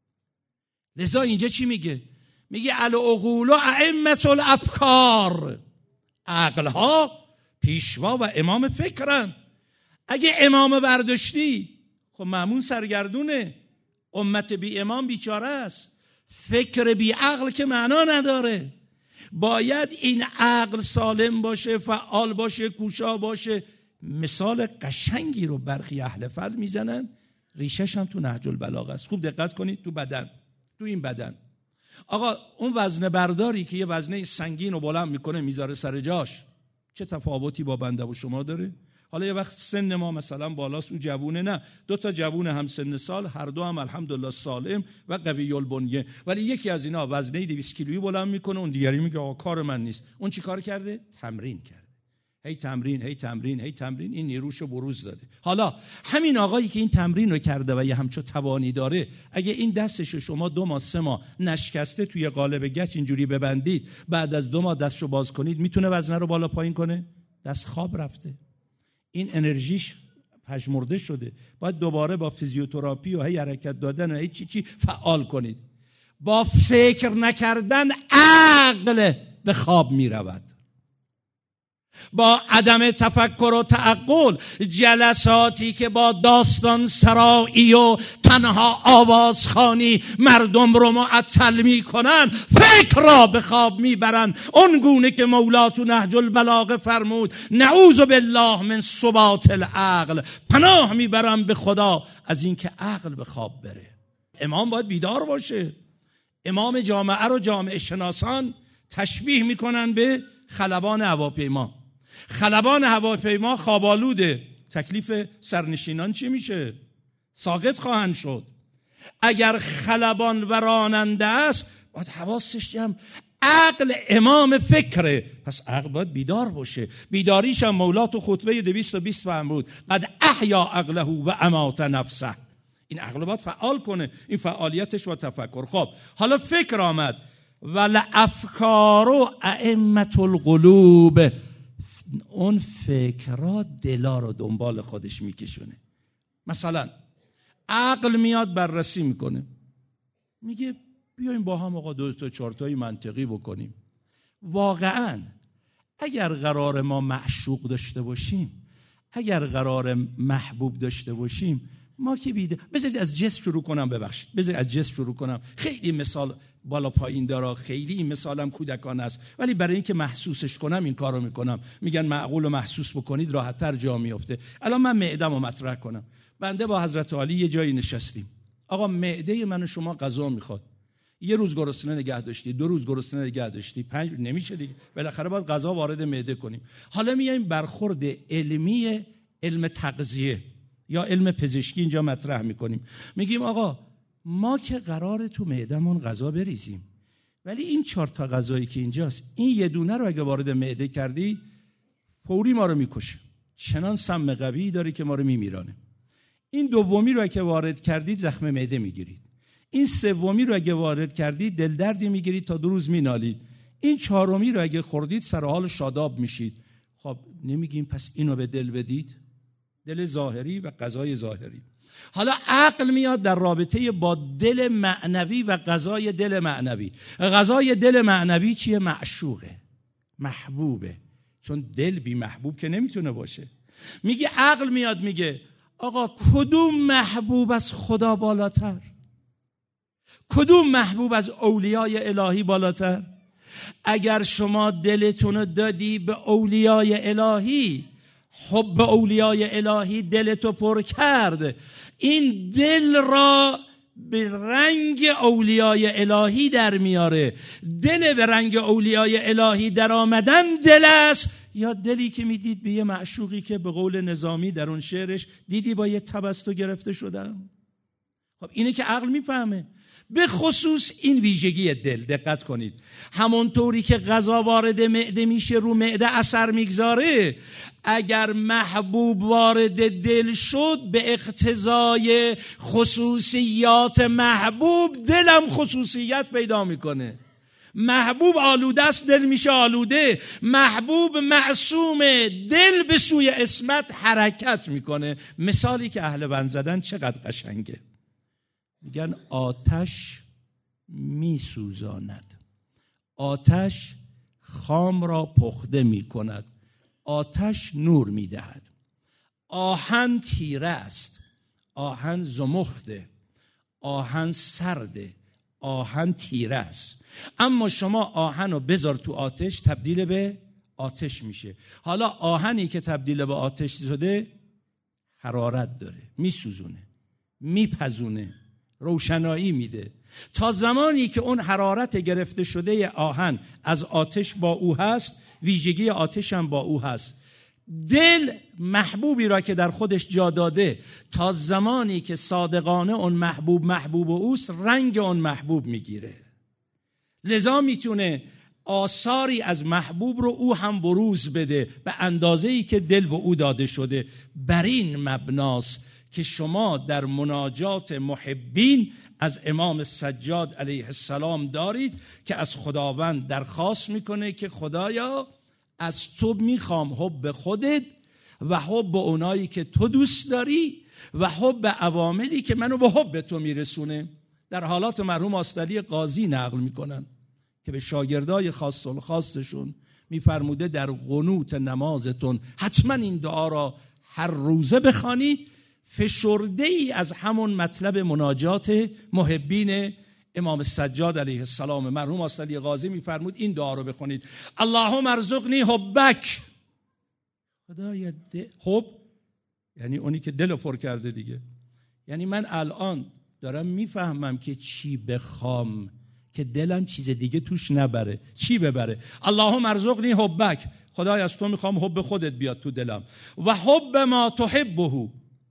Speaker 2: لذا اینجا چی میگه؟ میگه العقول ائمة الافکار، عقلها پیشوا و امام فکرن. اگه امام برداشتی خب مأمون سرگردونه، امت بی امام بیچاره است. فکر بی عقل که معنا نداره. باید این عقل سالم باشه، فعال باشه، کوشا باشه. مثال قشنگی رو برخی اهل فضل میزنن، ریشش هم تو نهج البلاغه است. خوب دقت کنید. تو بدن، تو این بدن، آقا اون وزنه برداری که یه وزنه سنگین رو بلند میکنه میذاره سر جاش، چه تفاوتی با بنده و شما داره؟ حالا یه وقت سن ما مثلا بالاست، او جوونه، نه، دو تا جوونه هم سن سال، هر دو هم الحمدلله سالم و قوی البنیه، ولی یکی از اینا وزنه دویست کیلویی بلند میکنه، اون دیگری میگه آقا کار من نیست. اون چی کار کرده؟ تمرین کرده. هی تمرین هی تمرین هی تمرین، این نیروشو بروز داده. حالا همین آقایی که این تمرین رو کرده و یه همچو توانی داره، اگه این دستشو شما دو ماه سه ماه نشکسته توی قالب گچ اینجوری ببندید، بعد از دو ماه دستشو باز کنید، میتونه وزنه رو بالا پایین کنه؟ دست خواب رفته، این انرژیش پژمرده شده. باید دوباره با فیزیوتراپی و هی حرکت دادن و هی چی چی فعال کنید. با فکر نکردن عقل به خواب میرود. با عدم تفکر و تعقل، جلساتی که با داستان سرایی و تنها آوازخوانی مردم رو معطل میکنن، فکر را به خواب میبرن. اون گونه که مولا تو نهج البلاغه فرمود نعوذ بالله من ثبات العقل، پناه میبرم به خدا از اینکه عقل به خواب بره. امام باید بیدار باشه. امام جامعه رو جامعه شناسان تشبیه میکنن به خلبان هواپیما. خلبان هواپیما خوابالوده، تکلیف سرنشینان چی میشه؟ ساقط خواهند شد. اگر خلبان و راننده است باید حواسش جمع. عقل امام فکره، پس عقل باید بیدار باشه. بیداریش هم مولا تو خطبه دویست و بیست فرمود قد احیا عقله و امات نفسه. این عقل باید فعال کنه، این فعالیتش و تفکر. خب حالا فکر آمد، ول افکار ائمة القلوب، اون فکرها دلا رو دنبال خودش میکشونه. مثلا عقل میاد بررسی میکنه، میگه بیایم با هم آقا دو تا چهار تایی منطقی بکنیم. واقعا اگر قرار ما معشوق داشته باشیم، اگر قرار محبوب داشته باشیم، ما که بیده. بذارید از جسم شروع کنم، ببخشید بذارید از جسم شروع کنم. خیلی مثال بالا پایین داره، خیلی این مثالم کودکانه است، ولی برای اینکه محسوسش کنم این کارو میکنم. میگن معقول و محسوس بکنید راحت‌تر جا میفته. الان من معده‌مو مطرح کنم. بنده با حضرت علی یه جایی نشستیم. آقا معده من و شما غذا میخواد. یه روز گرسنه نگه داشتی، دو روز گرسنه نگه داشتی، پنج نمیشه دیگه. بالاخره باید غذا وارد معده کنیم. حالا میایم برخورد علمی، علم تغذیه یا علم پزشکی اینجا مطرح میکنیم. میگیم آقا ما که قراره تو معدهمون غذا بریزیم، ولی این چهار تا غذایی که اینجاست، این یه دونه رو اگه وارد معده کردی فوری ما رو میکشه، چنان سم قوی داره که ما رو میمیرانه. این دومی رو اگه وارد کردید زخم معده میگیرید. این سومی رو اگه وارد کردید دل دردی میگیرید تا دو روز مینالید. این چهارمی رو اگه خوردید سر حال شاداب میشید. خب نمیگیم پس اینو به دل بدید؟ دل ظاهری و غذای ظاهری. حالا عقل میاد در رابطه با دل معنوی و غذای دل معنوی. غذای دل معنوی چیه؟ معشوقه، محبوبه، چون دل بی محبوب که نمیتونه باشه. میگه عقل میاد میگه آقا کدوم محبوب از خدا بالاتر؟ کدوم محبوب از اولیای الهی بالاتر؟ اگر شما دلتون دادی به اولیای الهی، حب اولیای الهی دلتو پر کرد، این دل را به رنگ اولیای الهی در میاره. دل به رنگ اولیای الهی در آمدن دل است، یا دلی که میدید به یه معشوقی که به قول نظامی در اون شعرش دیدی با یه تبستو گرفته شدم. خب اینه که عقل میفهمه. به خصوص این ویژگی دل دقت کنید. همونطوری که غذا وارد معده میشه رو معده اثر میگذاره، اگر محبوب وارد دل شد به اقتضای خصوصیات محبوب دلم خصوصیت پیدا میکنه. محبوب آلوده است دل میشه آلوده. محبوب معصوم دل به سوی عصمت حرکت میکنه. مثالی که اهل بند زدن چقدر قشنگه. میگن آتش میسوزاند، آتش خام را پخته میکند، آتش نور میدهد. آهن تیره است، آهن زمخته، آهن سرده، آهن تیره است. اما شما آهن رو بذار تو آتش تبدیل به آتش میشه. حالا آهنی که تبدیل به آتش شده حرارت داره، میسوزونه، میپزونه، روشنایی میده. تا زمانی که اون حرارت گرفته شده آهن از آتش با او هست، ویژگی آتش هم با او هست. دل محبوبی را که در خودش جا داده، تا زمانی که صادقانه اون محبوب محبوب اوست، رنگ اون محبوب میگیره. لذا میتونه آثاری از محبوب رو او هم بروز بده به اندازه‌ای که دل به او داده شده. بر این مبناست که شما در مناجات محبین از امام سجاد علیه السلام دارید که از خداوند درخواست میکنه که خدایا از تو میخوام حب خودت و حب اونایی که تو دوست داری و حب عواملی که منو به حب تو میرسونه. در حالات مرحوم آستعلی قاضی نقل میکنن که به شاگردای خاص الخاصشون میفرموده در قنوت نمازتون حتما این دعا را هر روزه بخوانید. فشرده ای از همون مطلب مناجات محبین امام سجاد علیه السلام مرحوم آستعلی قاضی میفرمود این دعا رو بخونید: اللهم ارزقنی حبک. خدایا حب یعنی اونی که دل پر کرده دیگه. یعنی من الان دارم میفهمم که چی بخوام که دلم چیز دیگه توش نبره. چی ببره؟ اللهم ارزقنی حبک. خدایا از تو میخوام حب خودت بیاد تو دلم. و حب ما تحبه.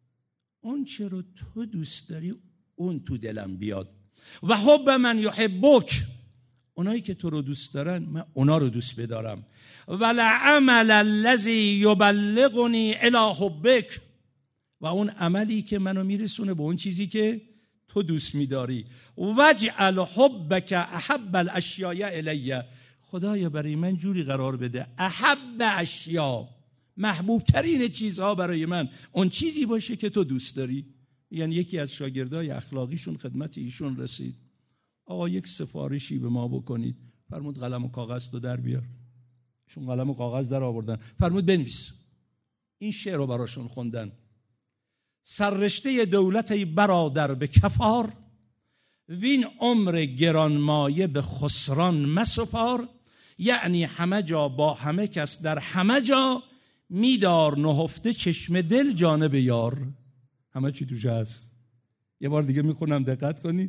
Speaker 2: اون چه رو تو دوست داری اون تو دلم بیاد. و حب من یحبک. اونایی که تو رو دوست دارن من اونا رو دوست بدارم. و لعمل الذی یبلغنی الی حبک. و اون عملی که منو میرسونه به اون چیزی که تو دوست میداری. وجعل حبک احب الاشیاء الی. خدایا برای من جوری قرار بده احب اشیا، محبوب ترین چیزها برای من اون چیزی باشه که تو دوست داری. یعنی یکی از شاگردای اخلاقیشون خدمت ایشون رسید: آقا یک سفارشی به ما بکنید. فرمود قلم و کاغذ تو در بیار. ایشون قلم و کاغذ در آوردن. فرمود بنویس. این شعر رو براشون خوندن: سررشته دولت ای برادر به کفار، وین عمر گرانمایه به خسران مسپار. یعنی همه جا با همه کس در همه جا، میدار نهفته چشم دل جانب یار. همه چی توش هست. یه بار دیگه میخونم دقت کنید.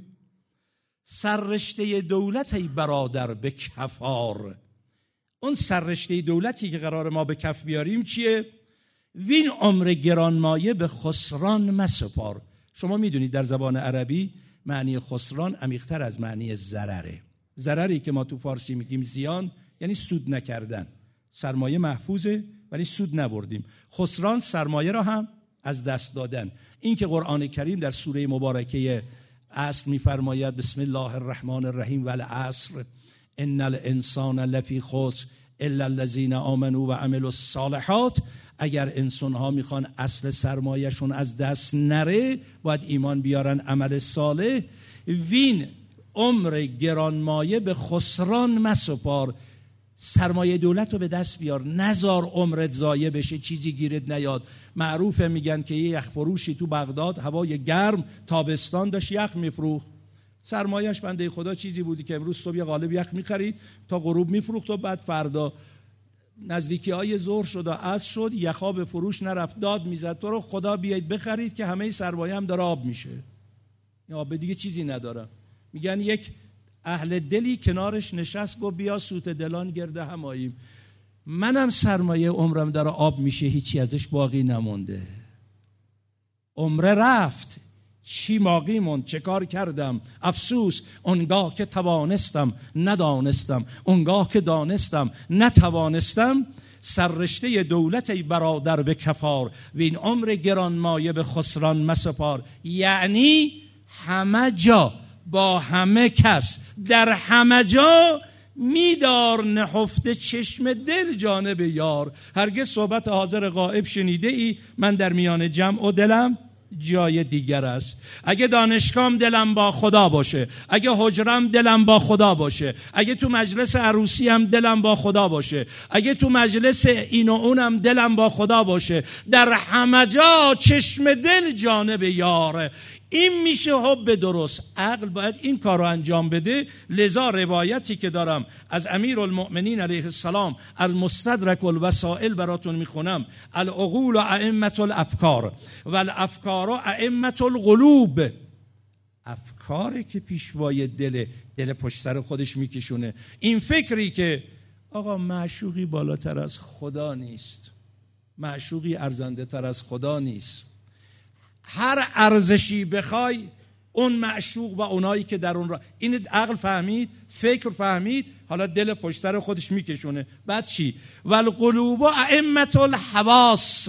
Speaker 2: سررشته دولت ای برادر به کفار. اون سررشته دولتی که قرار ما به کف بیاریم چیه؟ وین عمر گرانمایه به خسران مسپار. شما میدونید در زبان عربی معنی خسران عمیق‌تر از معنی ضرره. ضرری که ما تو فارسی میگیم زیان، یعنی سود نکردن. سرمایه محفوظه ولی سود نبردیم. خسران سرمایه را هم از دست دادن. این که قرآن کریم در سوره مبارکه عصر میفرماید بسم الله الرحمن الرحیم والعصر ان الانسان لفی خسر الا الذین آمنوا و عملوا الصالحات. اگر انسان‌ها میخوان اصل سرمایه‌شون از دست نره، باید ایمان بیارن، عمل صالح. وین عمر گرانمایه به خسران مسپار. سرمایه دولت رو به دست بیار، نزار عمرت ضایع بشه، چیزی گیرت نیاد. معروفه میگن که یه یخ فروشی تو بغداد هوای گرم تابستان داشت یخ میفروخت. سرمایه‌اش بنده خدا چیزی بودی که امروز صبح یه قالب یخ می‌خرید تا غروب میفروخت و بعد فردا نزدیکی های ظهر شد و عصر شد یخا به فروش نرفت، داد میزد تو رو خدا بیایید بخرید که همه سرمایه هم داره آب میشه. یا آب دیگه چیزی نداره. میگن یک اهل دلی کنارش نشست گفت بیا سوت دلان گرده هماییم. منم سرمایه عمرم داره آب میشه، هیچی ازش باقی نمونده. عمره رفت، چی باقی موند؟ چه کار کردم؟ افسوس اونگاه که توانستم ندانستم، اونگاه که دانستم نتوانستم. سررشته دولت ای برادر به کفار، و این عمر گرانمایه به خسران مسپار. یعنی همه جا با همه کس در همه جا میدار نهفته چشم دل جانب یار. هرگز صحبت حاضر غائب شنیده ای من در میان جمع و دلم جای دیگر است؟ اگه دانشگاهم دلم با خدا باشه، اگه حجرم دلم با خدا باشه، اگه تو مجلس عروسی هم دلم با خدا باشه، اگه تو مجلس این و اونم دلم با خدا باشه، در همه جا چشم دل جانب یاره. این میشه حب درست. عقل باید این کار رو انجام بده. لذا روایتی که دارم از امیرالمؤمنین علیه السلام از مستدرک الوسائل براتون میخونم: العقول ائمة الافکار و الافکار ائمة القلوب. افکاری که پیشوای دل دل پشت سر خودش میکشونه. این فکری که آقا معشوقی بالاتر از خدا نیست، معشوقی ارزنده تر از خدا نیست، هر ارزشی بخوای اون معشوق و اونایی که در اون را، این عقل فهمید، فکر فهمید، حالا دل پشت سر خودش میکشونه. بعد چی؟ والقلوب ائمة الحواس.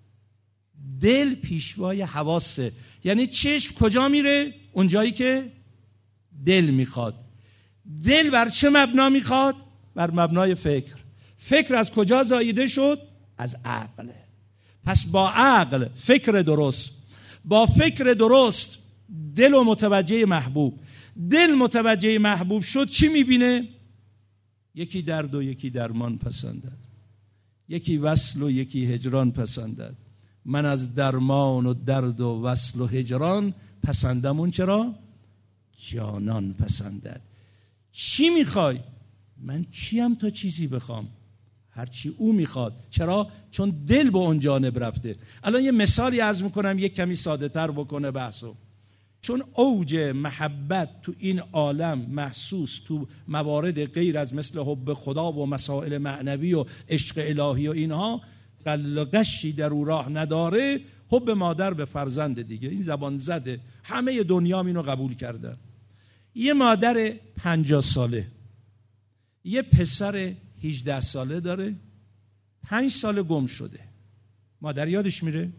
Speaker 2: دل پیشوای حواسه. یعنی چشم کجا میره؟ اون جایی که دل میخواد. دل بر چه مبنا میخواد؟ بر مبنای فکر. فکر از کجا زاییده شد؟ از عقل. پس با عقل فکر درست، با فکر درست دل و متوجه محبوب. دل متوجه محبوب شد چی میبینه؟ یکی درد و یکی درمان پسندد، یکی وصل و یکی هجران پسندد. من از درمان و درد و وصل و هجران پسندم اون چرا؟ جانان پسندد. چی میخوای؟ من کیم تا چیزی بخوام؟ هرچی او میخواد. چرا؟ چون دل به اون جانب رفته. الان یه مثالی عرض میکنم یک کمی ساده تر بکنه بحثو. چون اوج محبت تو این عالم محسوس تو موارد غیر از مثل حب خدا و مسائل معنوی و عشق الهی و اینها قل و قشی در او راه نداره، حب مادر به فرزند دیگه. این زبان زده، همه دنیا اینو قبول کردن. یه مادر پنجاه ساله یه پسر هجده ساله داره، پنج سال گم شده. مادر یادش میره؟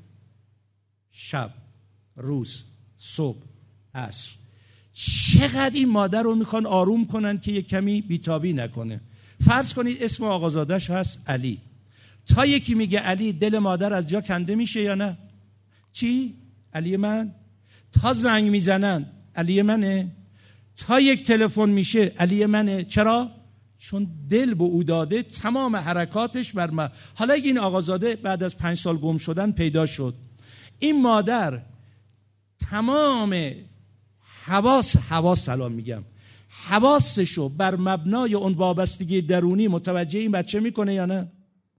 Speaker 2: شب، روز، صبح، عصر. چقدر این مادر رو میخوان آروم کنن که یک کمی بیتابی نکنه. فرض کنید اسم آقازادش هست علی. تا یکی میگه علی، دل مادر از جا کنده میشه یا نه؟ چی؟ علی من؟ تا زنگ میزنن علی منه؟ تا یک تلفن میشه علی منه. چرا؟ چون دل به او داده، تمام حرکاتش بر ما. حالا اگه این آقازاده بعد از پنج سال گم شدن پیدا شد، این مادر تمام حواس حواس سلام میگم حواسشو بر مبنای اون وابستگی درونی متوجه این بچه میکنه یا نه؟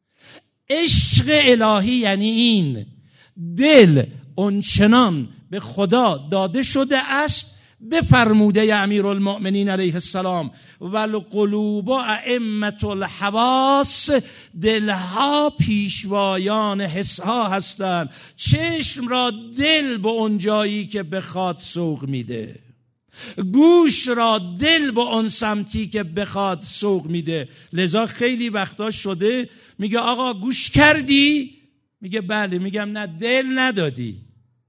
Speaker 2: عشق الهی یعنی این دل اونچنان به خدا داده شده است به فرموده امیرالمؤمنین علیه السلام والقلوب ائمة الحواس، دلها پیشوایان حسها هستند. چشم را دل به اون جایی که بخواد سوق میده، گوش را دل به اون سمتی که بخواد سوق میده. لذا خیلی وقتا شده میگه آقا گوش کردی؟ میگه بله. میگم نه دل ندادی.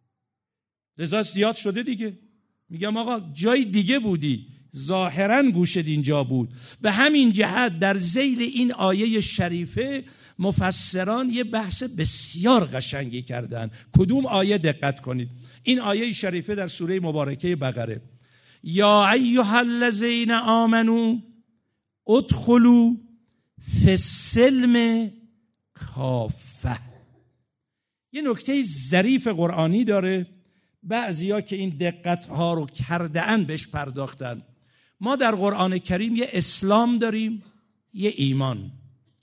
Speaker 2: لذا زیاد شده دیگه. میگم آقا جای دیگه بودی، ظاهرا گوشت اینجا بود. به همین جهت در ذیل این آیه شریفه مفسران یه بحث بسیار قشنگی کردن. کدوم آیه؟ دقت کنید. این آیه شریفه در سوره مبارکه بقره، یا ایها الذین آمنوا ادخلوا فی السلم کافه. یه نکته ظریف قرآنی داره، بعضیا که این دقت ها رو کرده‌اند بهش پرداختن. ما در قرآن کریم یه اسلام داریم، یه ایمان.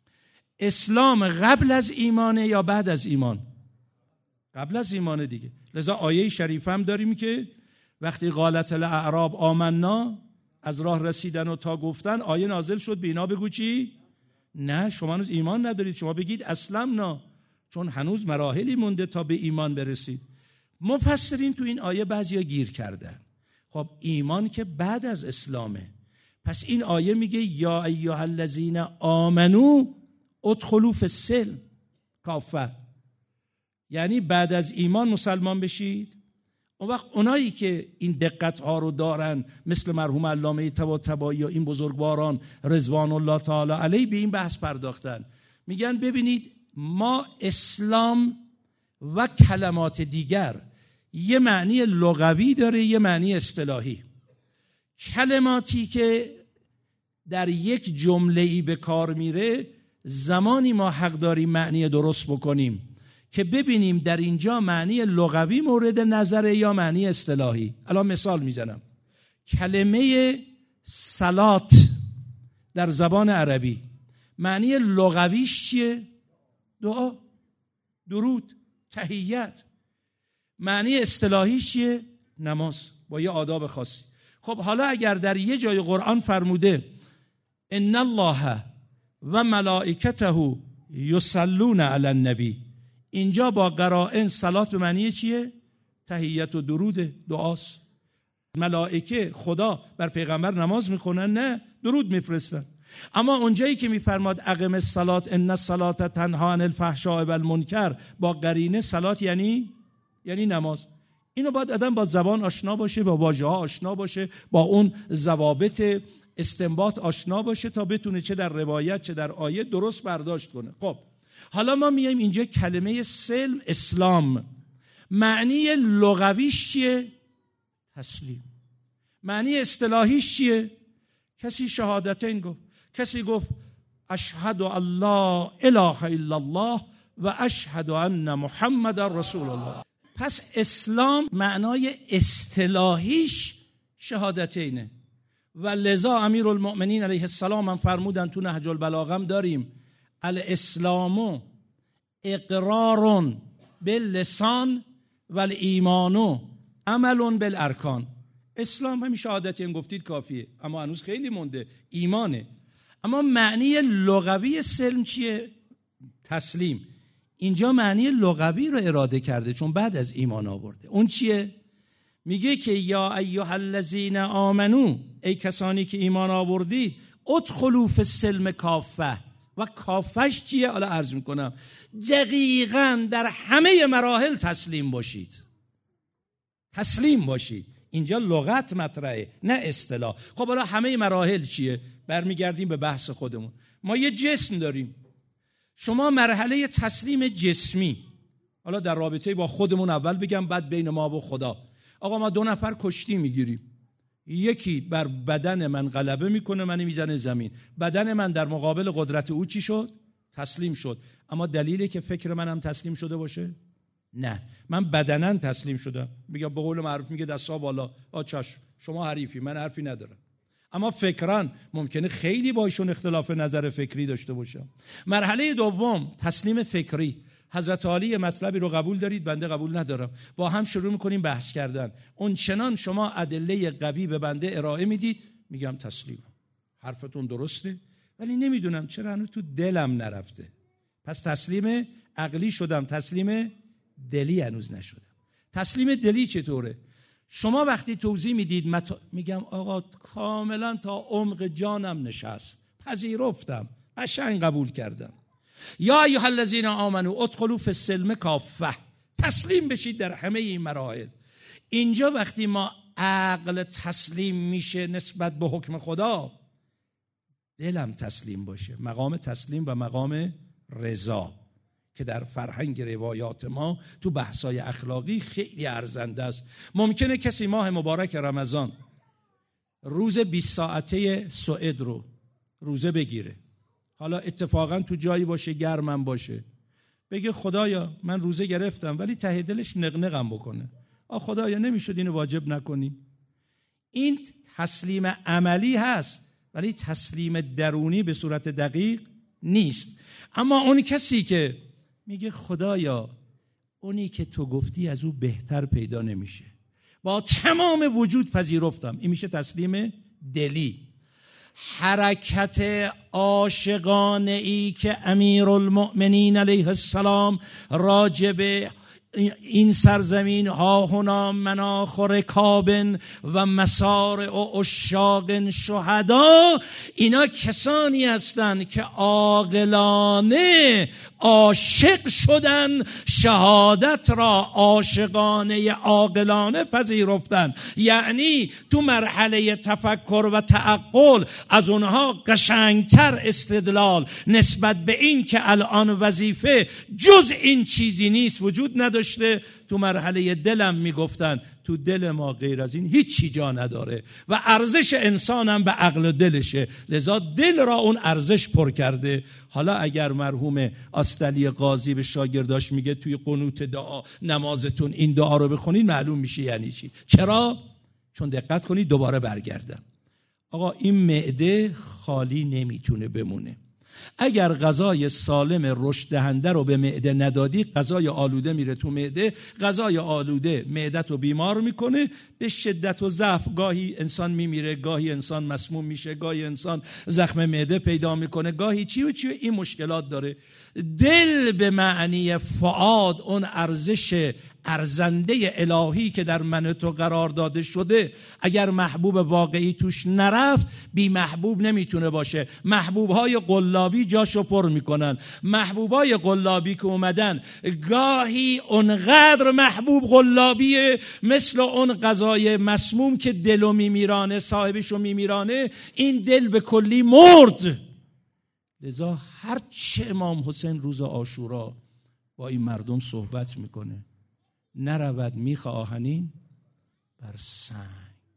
Speaker 2: اسلام قبل از ایمانه یا بعد از ایمان؟ قبل از ایمانه دیگه. لذا آیه شریف هم داریم که وقتی قالت الاعراب آمنا، از راه رسیدن و تا گفتن، آیه نازل شد به اینا بگو چی؟ نه شما هنوز ایمان ندارید، شما بگید اسلمنا، چون هنوز مراحلی مونده تا به ایمان برسید. مفسرین تو این آیه بعضیا گیر کردن. خب ایمان که بعد از اسلامه، پس این آیه میگه یا ایها الذین آمنو ادخلوا فی السلم کافه، یعنی بعد از ایمان مسلمان بشید. اون وقت اونایی که این دقت ها رو دارن مثل مرحوم علامه طباطبایی و این بزرگواران رضوان الله تعالی علیه به این بحث پرداختن. میگن ببینید ما اسلام و کلمات دیگر یه معنی لغوی داره، یه معنی اصطلاحی. کلماتی که در یک جمله‌ای به کار میره، زمانی ما حق داریم معنی درست بکنیم که ببینیم در اینجا معنی لغوی مورد نظره یا معنی اصطلاحی. الان مثال میزنم. کلمه صلات در زبان عربی معنی لغویش چیه؟ دعا، درود، تحیت. معنی اصطلاحیش چیه؟ نماز، با یه آداب خاصی. خب حالا اگر در یه جای قرآن فرموده ان الله و ملائکته یصلون علی النبی، اینجا با قرائن صلات به معنی چیه؟ تحیت و درود، دعاست. ملائکه خدا بر پیغمبر نماز میخونن؟ نه، درود میفرستن. اما اونجایی که میفرماد اقم الصلاة ان الصلاة تنها عن الفحشاء والمنکر، با قرینه صلات یعنی یعنی نماز. اینو باید آدم با زبان آشنا باشه، با واژه‌ها آشنا باشه، با اون ضوابط استنباط آشنا باشه تا بتونه چه در روایت چه در آیه درست برداشت کنه. خب حالا ما میایم اینجا کلمه سلم، اسلام، معنی لغویش چیه؟ تسلیم. معنی اصطلاحیش چیه؟ کسی شهادتین گفت، کسی گفت اشهد ان لا اله الا الله و اشهد ان محمد رسول الله. پس اسلام معنای اصطلاحیش شهادتینه و لذا امیرالمؤمنین علیه السلام هم فرمودن، تو نهج البلاغه هم داریم، الاسلام اقرار باللسان و الایمان عمل بالارکان. اسلام همین شهادتین گفتید کافیه، اما هنوز خیلی مونده، ایمانه. اما معنی لغوی سلم چیه؟ تسلیم. اینجا معنی لغوی رو اراده کرده چون بعد از ایمان آورده. اون چیه؟ میگه که یا ایها الذین آمنو، ای کسانی که ایمان آوردید، ادخلوا فی السلم کافه. و کافش چیه؟ حالا عرض میکنم. دقیقاً در همه مراحل تسلیم باشید. تسلیم باشید. اینجا لغت مطرحه نه اصطلاح. خب حالا همه مراحل چیه؟ برمیگردیم به بحث خودمون. ما یه جسم داریم. شما مرحله تسلیم جسمی، حالا در رابطه با خودمون اول بگم بعد بین ما و خدا. آقا ما دو نفر کشتی میگیریم، یکی بر بدن من غلبه میکنه، منو میزنه زمین، بدن من در مقابل قدرت او چی شد؟ تسلیم شد. اما دلیلی که فکر منم تسلیم شده باشه؟ نه، من بدناً تسلیم شدم. میگم به قول معروف میگه دستا بالا، آ چشم شما حریفی، من حرفی ندارم. اما فکراً ممکنه خیلی با ایشون اختلاف نظر فکری داشته باشم. مرحله دوم تسلیم فکری. حضرت علی مطلبی رو قبول دارید، بنده قبول ندارم، با هم شروع میکنیم بحث کردن. اون چنان شما ادله قوی به بنده ارائه میدید، میگم تسلیم، حرفتون درسته، ولی نمیدونم چرا هنوز تو دلم نرفته. پس تسلیم عقلی شدم، تسلیم دلی هنوز نشدم. تسلیم دلی چطوره؟ شما وقتی توضیح میدید متا... میگم آقا کاملا تا عمق جانم نشست، پذیرفتم، قشنگ قبول کردم. یا ایها الذین آمنوا ادخلوا فی السلم کافه، تسلیم بشید در همه این مراحل. اینجا وقتی ما عقل تسلیم میشه نسبت به حکم خدا، دلم تسلیم باشه. مقام تسلیم و مقام رضا که در فرهنگ روایات ما تو بحثای اخلاقی خیلی ارزنده است. ممکنه کسی ماه مبارک رمضان روز بیست ساعته سوئد رو روزه بگیره، حالا اتفاقا تو جایی باشه گرمم باشه، بگه خدایا من روزه گرفتم، ولی ته دلش نقنقم بکنه، آ خدایا نمیشد اینو واجب نکنی. این تسلیم عملی هست، ولی تسلیم درونی به صورت دقیق نیست. اما اون کسی که میگه خدایا اونی که تو گفتی از او بهتر پیدا نمیشه، با تمام وجود پذیرفتم، این میشه تسلیم دلی. حرکت عاشقانه ای که امیرالمؤمنین علیه السلام راجب این سرزمین ها هنا مناخر کابن و مسار و عشاق شهدا، اینا کسانی هستند که عاقلانه عاشق شدن، شهادت را عاشقانه عاقلانه پذیرفتن. یعنی تو مرحله تفکر و تعقل از اونها قشنگتر استدلال نسبت به این که الان وظیفه جز این چیزی نیست وجود نداشته. تو مرحله دلم میگفتن تو دل ما غیر از این هیچی جا نداره و ارزش انسانم به عقل و دلشه، لذا دل را اون ارزش پر کرده. حالا اگر مرحوم آستلی قاضی به شاگرداش میگه توی قنوت دعا نمازتون این دعا رو بخونید، معلوم میشه یعنی چی. چرا؟ چون دقت کنید دوباره برگردم. آقا این معده خالی نمیتونه بمونه. اگر غذای سالم رشد دهنده رو به معده ندادی، غذای آلوده میره تو معده، غذای آلوده معدت رو بیمار میکنه، به شدت و ضعف گاهی انسان میمیره، گاهی انسان مسموم میشه، گاهی انسان زخم معده پیدا میکنه، گاهی چی و چی و این مشکلات داره. دل به معنی فؤاد، اون ارزش ارزنده الهی که در من تو قرار داده شده، اگر محبوب واقعی توش نرفت بی محبوب نمیتونه باشه. محبوبهای قلابی جاشو پر میکنن. محبوبهای قلابی که اومدن گاهی اونقدر محبوب قلابیه مثل اون غذای مسموم که دلو میمیرانه، صاحبشو میمیرانه، این دل به کلی مرد. لذا هرچه امام حسین روز عاشورا با این مردم صحبت میکنه، نرود میخ آهنین بر سنگ،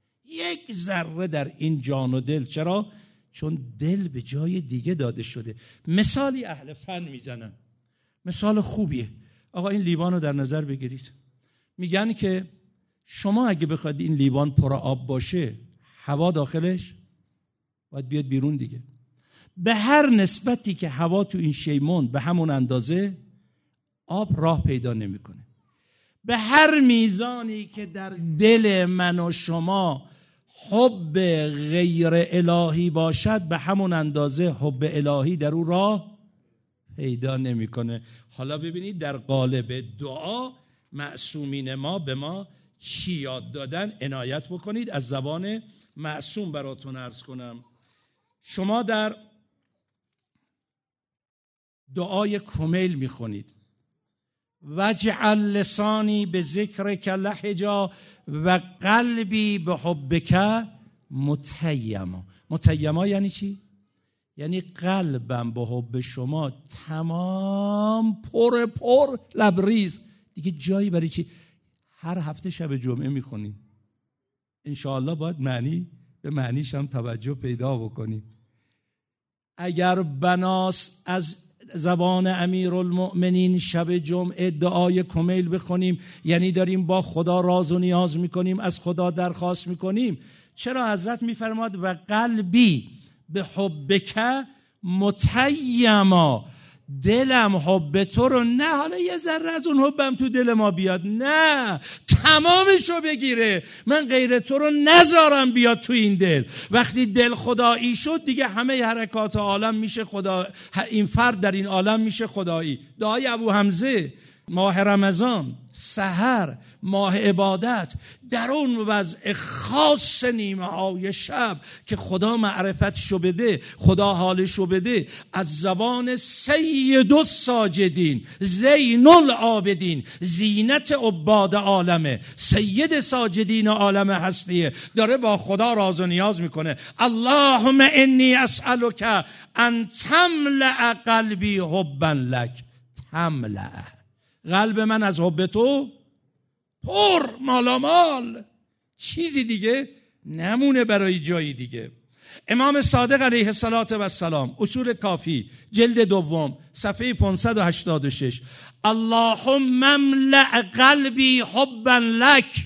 Speaker 2: یک ذره در این جان و دل. چرا؟ چون دل به جای دیگه داده شده. مثالی اهل فن میزنن، مثال خوبیه. آقا این لیوان رو در نظر بگیرید. میگن که شما اگه بخواید این لیوان پر آب باشه، هوا داخلش باید بیاد بیرون دیگه. به هر نسبتی که هوا تو این شی موند، به همون اندازه آب راه پیدا نمیکنه. به هر میزانی که در دل من و شما حب غیر الهی باشد، به همون اندازه حب الهی در او راه پیدا نمیکنه. حالا ببینید در قالب دعا معصومین ما به ما چی یاد دادن، عنایت بکنید. از زبان معصوم براتون عرض کنم. شما در دعای کمیل میخونید وجعل لسانی به ذکرک لهجا و قلبی به حبک متیما. متیما یعنی چی؟ یعنی قلبم به حب شما تمام پر پر لبریز، دیگه جایی برای چی؟ هر هفته شب جمعه میخونیم، انشاءالله باید معنی به معنیش هم توجه پیدا بکنیم. اگر بناس از زبان امیرالمؤمنین شب جمعه دعای کمیل بخونیم، یعنی داریم با خدا راز و نیاز میکنیم، از خدا درخواست میکنیم. چرا حضرت میفرماد و قلبی به حبک متیما، دلم حب تو رو، نه حالا یه ذره از اون حبم تو دل ما بیاد، نه تمامشو بگیره، من غیر تو رو نذارم بیاد تو این دل. وقتی دل خدایی شد دیگه همه حرکات عالم میشه خدا، این فرد در این عالم میشه خدایی. دعای ابو حمزه ماه رمضان، سحر، ماه عبادت، در اون وضع خاص نیمه های شب که خدا معرفتشو بده، خدا حالشو بده، از زبان سید الساجدین، زین العابدین، زینت عباد عالمه، سید ساجدین عالم هستیه، داره با خدا راز و نیاز میکنه. اللهم انی اسألک ان تملأ قلبی حبا لک، تملأ قلب من از حب تو پر مالامال، چیزی دیگه نمونه برای جایی دیگه. امام صادق علیه السلام، اصول کافی جلد دوم صفحه پانصد و هشتاد و شش، اللهم املأ قلبی حبا لک،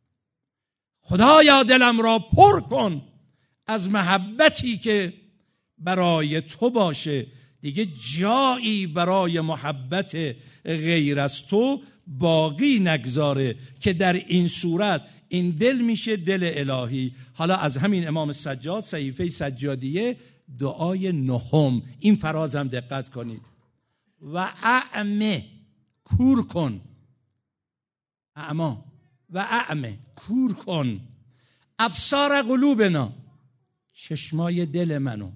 Speaker 2: خدایا دلم را پر کن از محبتی که برای تو باشه، دیگه جایی برای محبت غیر از تو باقی نگذاره که در این صورت این دل میشه دل الهی. حالا از همین امام سجاد صحیفه سجادیه دعای نهم، این فرازم دقت کنید، و اعمه، کور کن، اعما و اعمه، کور کن، ابصار قلوبنا، چشمای دل منو،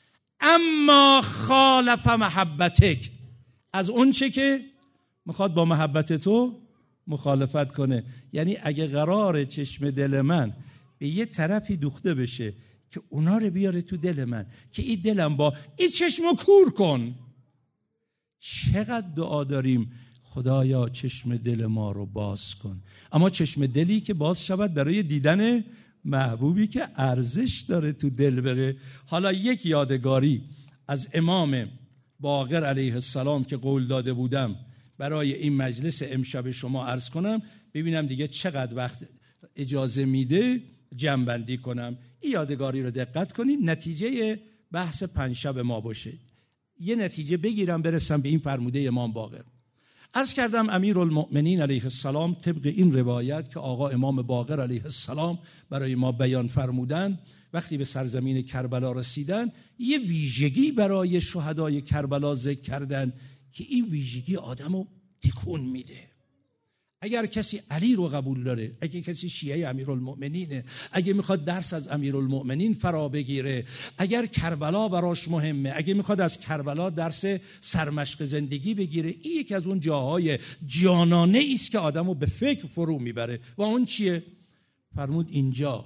Speaker 2: اما خالف محبتک، از اون چه که میخواد با محبت تو مخالفت کنه. یعنی اگه قرار چشم دل من به یه طرفی دوخته بشه که اونا رو بیاره تو دل من، که این دلم با این چشمو کور کن. چقدر دعا داریم خدایا چشم دل ما رو باز کن، اما چشم دلی که باز شود برای دیدن محبوبی که ارزش داره تو دل بره. حالا یک یادگاری از امام باقر علیه السلام که قول داده بودم برای این مجلس امشب شما عرض کنم، ببینم دیگه چقدر وقت اجازه میده جمع‌بندی کنم. این یادگاری رو دقت کنید، نتیجه بحث پنجشب ما باشه، یه نتیجه بگیرم برسم به این فرموده امام باقر. عرض کردم امیرالمؤمنین علیه السلام طبق این روایت که آقا امام باقر علیه السلام برای ما بیان فرمودن، وقتی به سرزمین کربلا رسیدن یه ویژگی برای شهدای کربلا ذکر کردن که این ویژگی آدمو تکون میده. اگر کسی علی رو قبول داره، اگه کسی شیعه امیرالمؤمنینه، اگه میخواد درس از امیرالمؤمنین فرا بگیره، اگر کربلا براش مهمه، اگه میخواد از کربلا درس سرمشق زندگی بگیره، این یکی از اون جاهای جانانه است که آدمو به فکر فرو میبره. و اون چیه؟ فرمود اینجا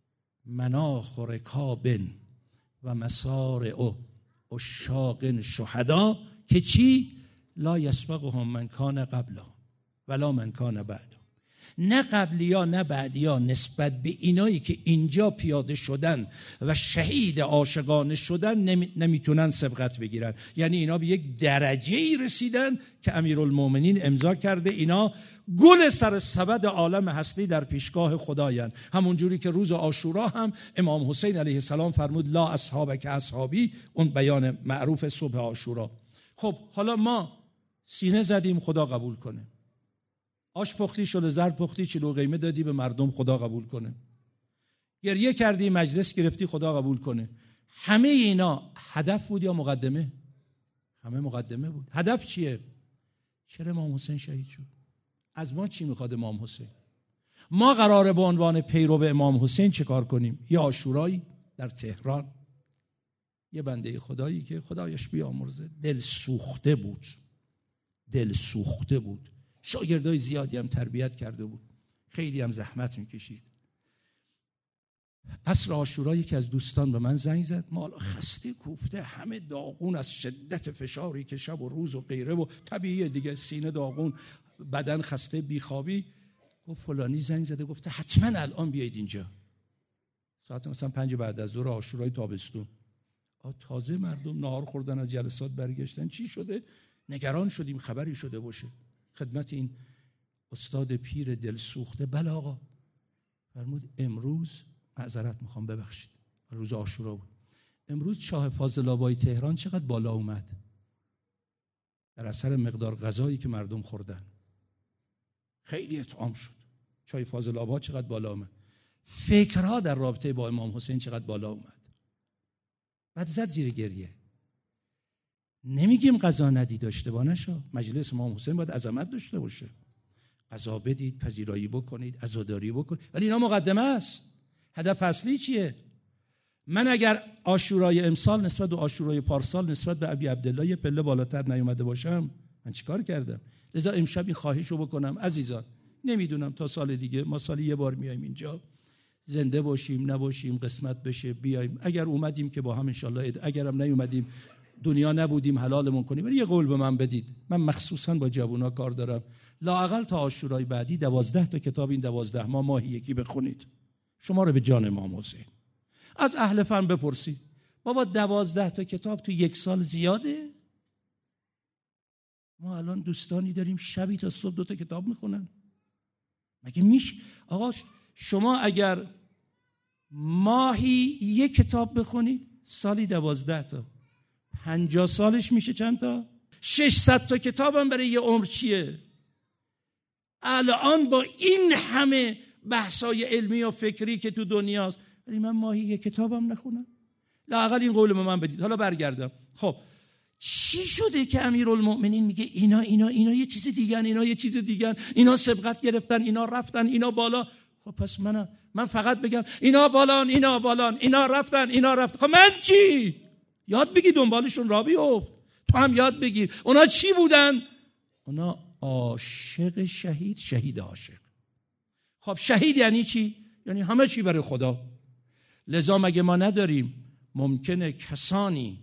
Speaker 2: مناخ رکابن و مسار او عشاق شهدا که چی؟ لا یسبقهم من کان قبلهم ولا من کان بعد، نه قبلیا نه بعدیا نسبت به اینایی که اینجا پیاده شدن و شهید عاشقانه شدن نمی... نمیتونن سبقت بگیرن. یعنی اینا به یک درجه‌ای رسیدن که امیرالمؤمنین امضا کرده اینا گل سر سبد عالم هستی در پیشگاه خدایند. همون جوری که روز عاشورا هم امام حسین علیه السلام فرمود لا اصحاب که اصحابی، اون بیان معروف صبح عاشورا. خب حالا ما سینه زدیم خدا قبول کنه، آش پختی شده، زرد پختی، چلو قیمه دادی به مردم خدا قبول کنه، گریه کردی مجلس گرفتی خدا قبول کنه. همه اینا هدف بود یا مقدمه؟ همه مقدمه بود. هدف چیه؟ چرا امام حسین شهید شد؟ از ما چی میخواد امام حسین؟ ما قراره به عنوان پیرو به امام حسین چه کار کنیم؟ یه عاشورایی در تهران، یه بنده خدایی که خدایش بیامرزه دل سوخته بود، دل سوخته بود، شاگردای زیادی هم تربیت کرده بود، خیلی هم زحمت میکشید. عصر عاشورا یکی از دوستان به من زنگ زد، ما خسته کوفته، همه داغون از شدت فشاری که شب و روز و غیره و طبیعیه دیگه، سینه داغون، بدن خسته، بیخوابی. گفت فلانی زنگ زده گفته حتما الان بیایید اینجا، ساعت مثلا پنج بعد از ظهر عاشورای تابستون.
Speaker 1: تازه مردم نهار خوردن از جلسات برگشتن، چی شده؟ نگران شدیم خبری شده باشه. خدمت این استاد پیر دل سوخته، بله آقا، فرمود امروز معذرت میخوام ببخشید، روز عاشورا بود، امروز چاه فاضل آبای تهران چقدر بالا اومد در اثر مقدار غذایی که مردم خوردن. خیلی اطعام شد. چاه فاضل آبها چقدر بالا اومد. فکرها در رابطه با امام حسین چقدر بالا اومد. بعد زد زیر گریه. نمیگیم غذا ندید، داشته با نشو. مجلس امام حسین باید عظمت داشته باشه. غذا بدید، پذیرایی بکنید، عزاداری بکنید، ولی اینا مقدمه است. هدف اصلی چیه؟ من اگر عاشورای امسال نسبت به عاشورای پارسال نسبت به ابی عبدالله یه پله بالاتر نیومده باشم، من چیکار کردم؟ لذا امشب این خواهشو بکنم عزیزان، نمیدونم تا سال دیگه، ما سالی یه بار میایم اینجا، زنده باشیم نباشیم قسمت بشه بیایم، اگر اومدیم که با هم انشالله، اگرم نیومدیم دنیا نبودیم حلالمون کنیم. ولی یه قول به من بدید، من مخصوصا با جوونا کار دارم، لااقل تا عاشورای بعدی دوازده تا کتاب این دوازده ماه ماهی یکی بخونید، شما رو به جان امام حسین. از اهل فن بپرسید، بابا دوازده تا کتاب تو یک سال زیاده؟ ما الان دوستانی داریم شبی تا صبح دو تا کتاب میخونن. مگه میشه؟ آقا شما اگر ماهی یک کتاب بخونید، سالی دوازده تا، پنجاه سالش میشه چند تا؟ ششصد تا کتاب هم برای یه عمر چیه؟ الان با این همه بحثای علمی و فکری که تو دنیاست، ولی من ماهی یک کتابم نخونم. لااقل این قول به من بدید. حالا برگردم. خب چی شده که امیرالمؤمنین میگه اینا اینا اینا یه چیز دیگن، اینا یه چیز دیگن، اینا سبقت گرفتن، اینا رفتن، اینا بالا. خب پس من من فقط بگم اینا بالان، اینا بالان، اینا رفتن، اینا رفتن. خب من چی؟ یاد بگی دنبالشون را بیفت. تو هم یاد بگیر. اونا چی بودن؟ اونا عاشق شهید، شهید عاشق. خب شهید یعنی چی؟ یعنی همه چی برای خدا. لذا مگه ما نداریم ممکنه کسانی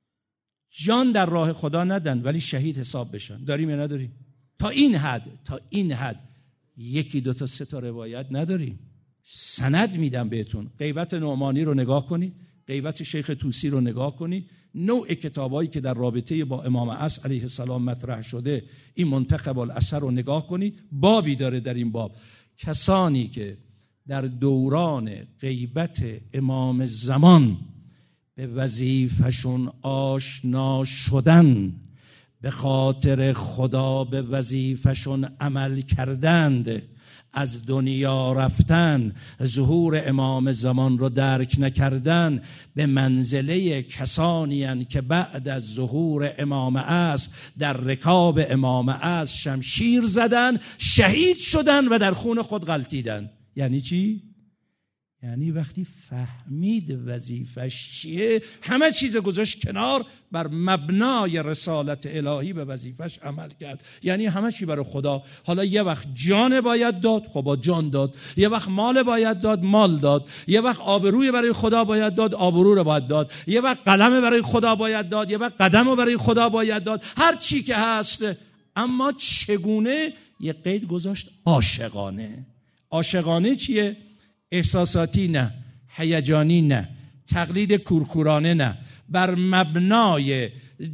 Speaker 1: جان در راه خدا ندن ولی شهید حساب بشن؟ داریم یا نداریم؟ تا این حد، تا این حد یکی دو تا سه تا روایت نداریم. سند میدم بهتون. غیبت نعمانی رو نگاه کنید، غیبت شیخ طوسی رو نگاه کنید، نوع کتابایی که در رابطه با امام عصر علیه السلام مطرح شده، این منتخب الاثر رو نگاه کنید. بابی داره در این باب. کسانی که در دوران غیبت امام زمان به وظیفه‌شون آشنا شدن، به خاطر خدا به وظیفه‌شون عمل کردند، از دنیا رفتن، ظهور امام زمان رو درک نکردن، به منزله کسانی هستند که بعد از ظهور امام عصر در رکاب امام عصر شمشیر زدن، شهید شدن و در خون خود غلتیدن. یعنی چی؟ یعنی وقتی فهمید وظیفش چیه، همه چیز گذاشت کنار، بر مبنای رسالت الهی به وظیفش عمل کرد. یعنی همه چی برای خدا. حالا یه وقت جان باید داد، خب با جان داد. یه وقت مال باید داد، مال داد. یه وقت آبروی برای خدا باید داد، آبرو رو باید داد. یه وقت قلم برای خدا باید داد، یه وقت قدم برای خدا باید داد. هر چی که هست. اما چگونه؟ یه قید گذاشت، عاشقانه. عاشقانه چیه؟ احساساتی نه، هیجانی نه، تقلید کورکورانه نه، بر مبنای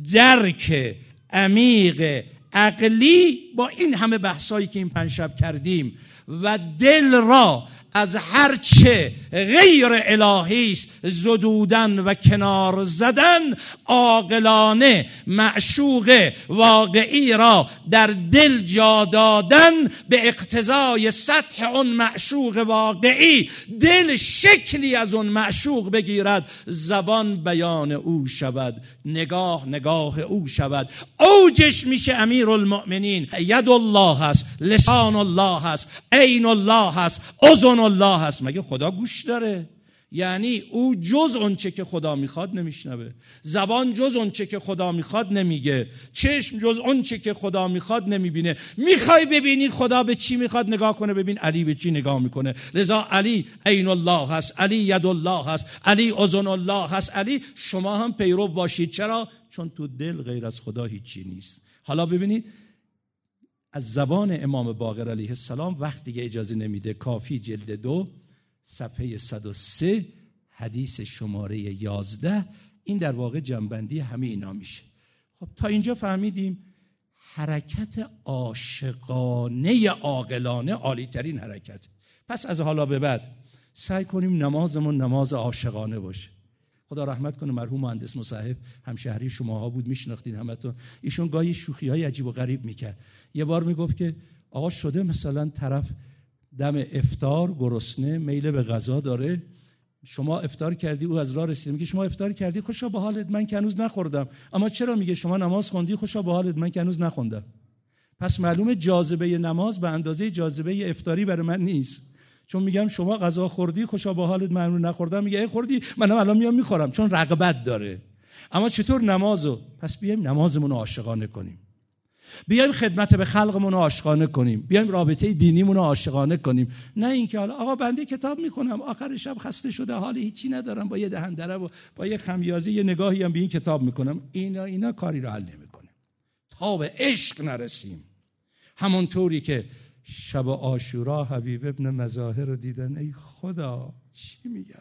Speaker 1: درک عمیق عقلی با این همه بحثایی که این پنج شب کردیم و دل را از هر چه غیر الهی است زدودن و کنار زدن، عاقلانه معشوق واقعی را در دل جا دادن، به اقتضای سطح اون معشوق واقعی دل شکلی از اون معشوق بگیرد، زبان بیان او شود، نگاه نگاه او شود. اوجش میشه امیرالمؤمنین. ید الله هست، لسان الله هست، عین الله هست، اذن الله هست. مگه خدا گوش داره؟ یعنی او جز اون چه که خدا میخواد نمیشنوه، زبان جز اون چه که خدا میخواد نمیگه، چشم جز اون چه که خدا میخواد نمیبینه. میخوای ببینی خدا به چی میخواد نگاه کنه، ببین علی به چی نگاه میکنه. لذا علی عین الله هست، علی ید الله هست، علی اذن الله هست. علی شما هم پیرو باشید. چرا؟ چون تو دل غیر از خدا هیچی نیست. حالا ببینید از زبان امام باقر علیه السلام، وقت دیگه اجازه نمیده، کافی جلد دو صفحه صد و سه حدیث شماره یازده،
Speaker 2: این در واقع جنبندی همه اینا میشه. خب تا اینجا فهمیدیم حرکت عاشقانه عاقلانه عالی ترین حرکت. پس از حالا به بعد سعی کنیم نمازمون نماز عاشقانه باشه. خدا رحمت کنه مرحوم مهندس مصاحب همشهری شماها بود، میشناختین همتون. ایشون گاهی شوخی‌های عجیب و غریب میکرد. یه بار میگفت که آقا شده مثلا طرف دم افطار گرسنه میل به غذا داره، شما افطار کردی او از راه رسیده، میگه شما افطار کردی خوشا به حالت من که هنوز نخوردم. اما چرا؟ میگه شما نماز خوندی خوشا به حالت من که هنوز نخوندم. پس معلومه جاذبه نماز به اندازه جاذبه افطاری برای من نیست. چون میگم شما غذا خوردی خوشا به حالت من هنوز نخوردم، میگه ای خوردی منم الان میام میخورم، چون رغبت داره. اما چطور نمازو؟ پس بیایم نمازمون رو عاشقانه کنیم، بیایم خدمت به خلقمون رو عاشقانه کنیم، بیایم رابطه دینیمون رو عاشقانه کنیم. نه اینکه حالا آقا بنده کتاب میخونم آخر شب خسته شده حال هیچی ندارم، با یه دهن‌دره و با یه خمیازه یه نگاهی هم به این کتاب میکنم، اینا اینا کاری رو حل نمیکنه تا به عشق نرسیم. همونطوری که شب عاشورا حبیب ابن مظاهر رو دیدن، ای خدا چی میگم،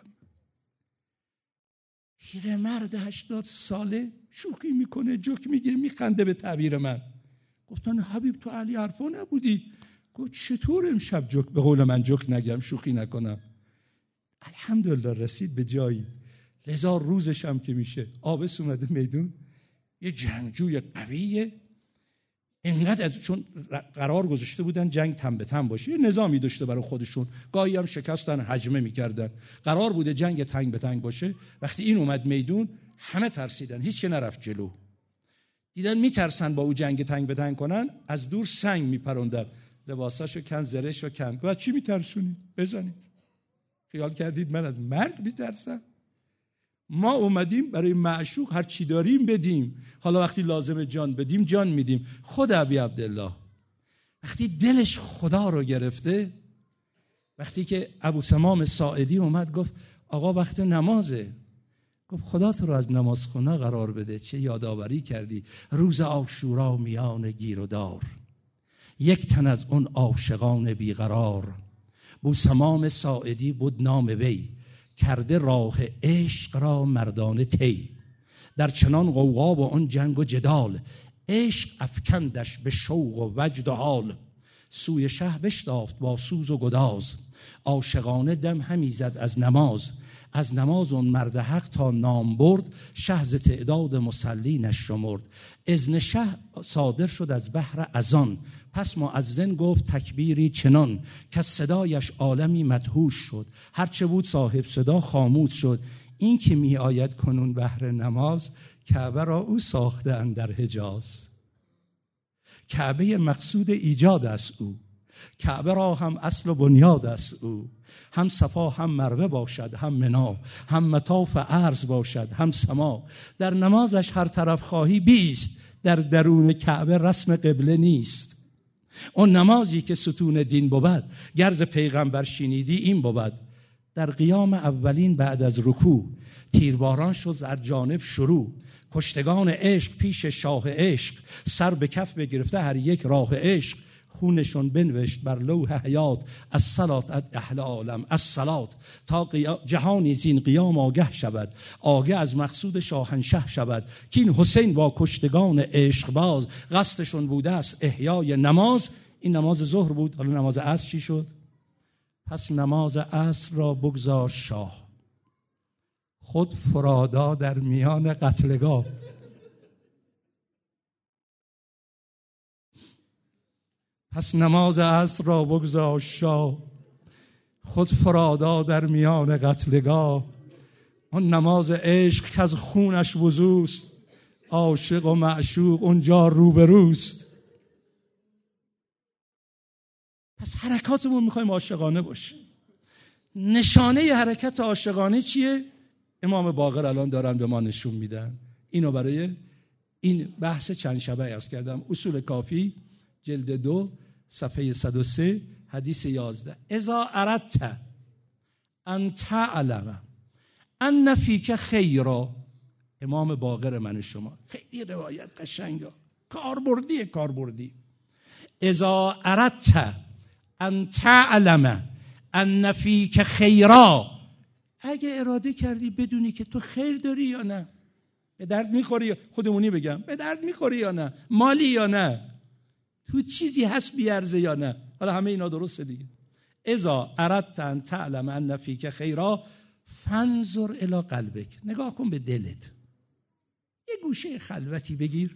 Speaker 2: پیرمرد هشتاد ساله شوخی میکنه، جوک میگه، میخنده به تعبیر من. گفتن حبیب تو علی حرفا نبودی؟ گفت چطور امشب جوک، به قول من جوک نگم شوخی نکنم. الحمدلله رسید به جایی. لذا روزش هم که میشه آبس اومده میدون، یه جنگجوی قویه، اینقدر از چون قرار گذاشته بودن جنگ تن به تن باشه، یه نظامی داشته برای خودشون، گاهی هم شکستن هجمه میکردن، قرار بوده جنگ تنگ به تنگ باشه. وقتی این اومد میدون همه ترسیدن، هیچ که نرفت جلو. دیدن میترسن با او جنگ تنگ به تنگ کنن، از دور سنگ میپروندن، لباساشو کن، زرهشو کن. گفت چی میترسونید؟ بزنید. خیال کردید من از مرگ میترسم؟ ما اومدیم برای معشوق هر چی داریم بدیم، حالا وقتی لازم جان بدیم جان میدیم. خود ابی عبدالله وقتی دلش خدا رو گرفته، وقتی که ابو سمام ساعدی اومد گفت آقا وقت نمازه، گفت خدا تو رو از نمازخونه قرار بده، چه یادآوری کردی روز عاشورا میان گیر و دار، یک تن از اون عاشقان بیقرار. ابو سمام ساعدی بود نام وی، کرده راه عشق را مردانه طی. در چنان غوغا و آن جنگ و جدال، عشق افکندش به شوق و وجد و حال. سوی شه بشتافت با سوز و گداز، عاشقانه دم همی زد از نماز. از نماز اون مرد حق تا نام برد، شه ز تعداد مسلینش شمرد. اذن شه صادر شد از بحر اذان، پس مؤذن گفت تکبیری چنان، که صدایش عالمی مدهوش شد. هرچه بود صاحب صدا خاموش شد. این که می آید کنون بحر نماز، کعبه را او ساخته اندر حجاز. کعبه مقصود ایجاد است او، کعبه را هم اصل و بنیاد است او. هم صفا هم مروه باشد هم منا، هم مطاف عرض باشد هم سما. در نمازش هر طرف خواهی بیست، در درون کعبه رسم قبله نیست. اون نمازی که ستون دین بود، گرز پیغمبر شنیدی این بود. در قیام اولین بعد از رکوع، تیرباران شد از جانب شروع. کشتگان عشق پیش شاه عشق، سر به کف بگرفته هر یک راه عشق. خونشون بنوشت بر لوح حیات، از صلات از اهل عالم از صلات. تا جهانی زین قیام آگه شود، آگه از مقصود شاهنشه شود. که این حسین با کشتگان عشق باز، قصدشون بوده است احیای نماز. این نماز ظهر بود، حالا نماز عصر چی شد؟ پس نماز عصر را بگذار شاه، خود فرادا در میان قتلگاه. پس نماز عصر را بگذار شاه، خود فرادا در میان قتلگاه. اون نماز عشق که از خونش وضوست، عاشق و معشوق اونجا روبروست. پس حرکاتمون میخوایم عاشقانه باشه. نشانه حرکت عاشقانه چیه؟ امام باقر الان دارن به ما نشون میدن. اینو برای این بحث چند شبه عرض کردم. اصول کافی جلد دو صفحه صد و سه حدیث یازده. اذا اردت ان تعلم ان فیک خیرا، امام باقر من شما، خیلی روایت قشنگه، کاربردی کاربردی. اذا اردت ان تعلم ان فیک خیرا، اگه اراده کردی بدونی که تو خیر داری یا نه، به درد میخوری؟ خودمونی بگم به درد میخوری یا نه؟ مالی یا نه؟ تو چیزی هست بیارزه یا نه؟ حالا همه اینا درسته دیگه. اذا اردت ان تعلم ان فیک خیرا فانظر الی قلبک. نگاه کن به دلت. یه گوشه خلوتی بگیر،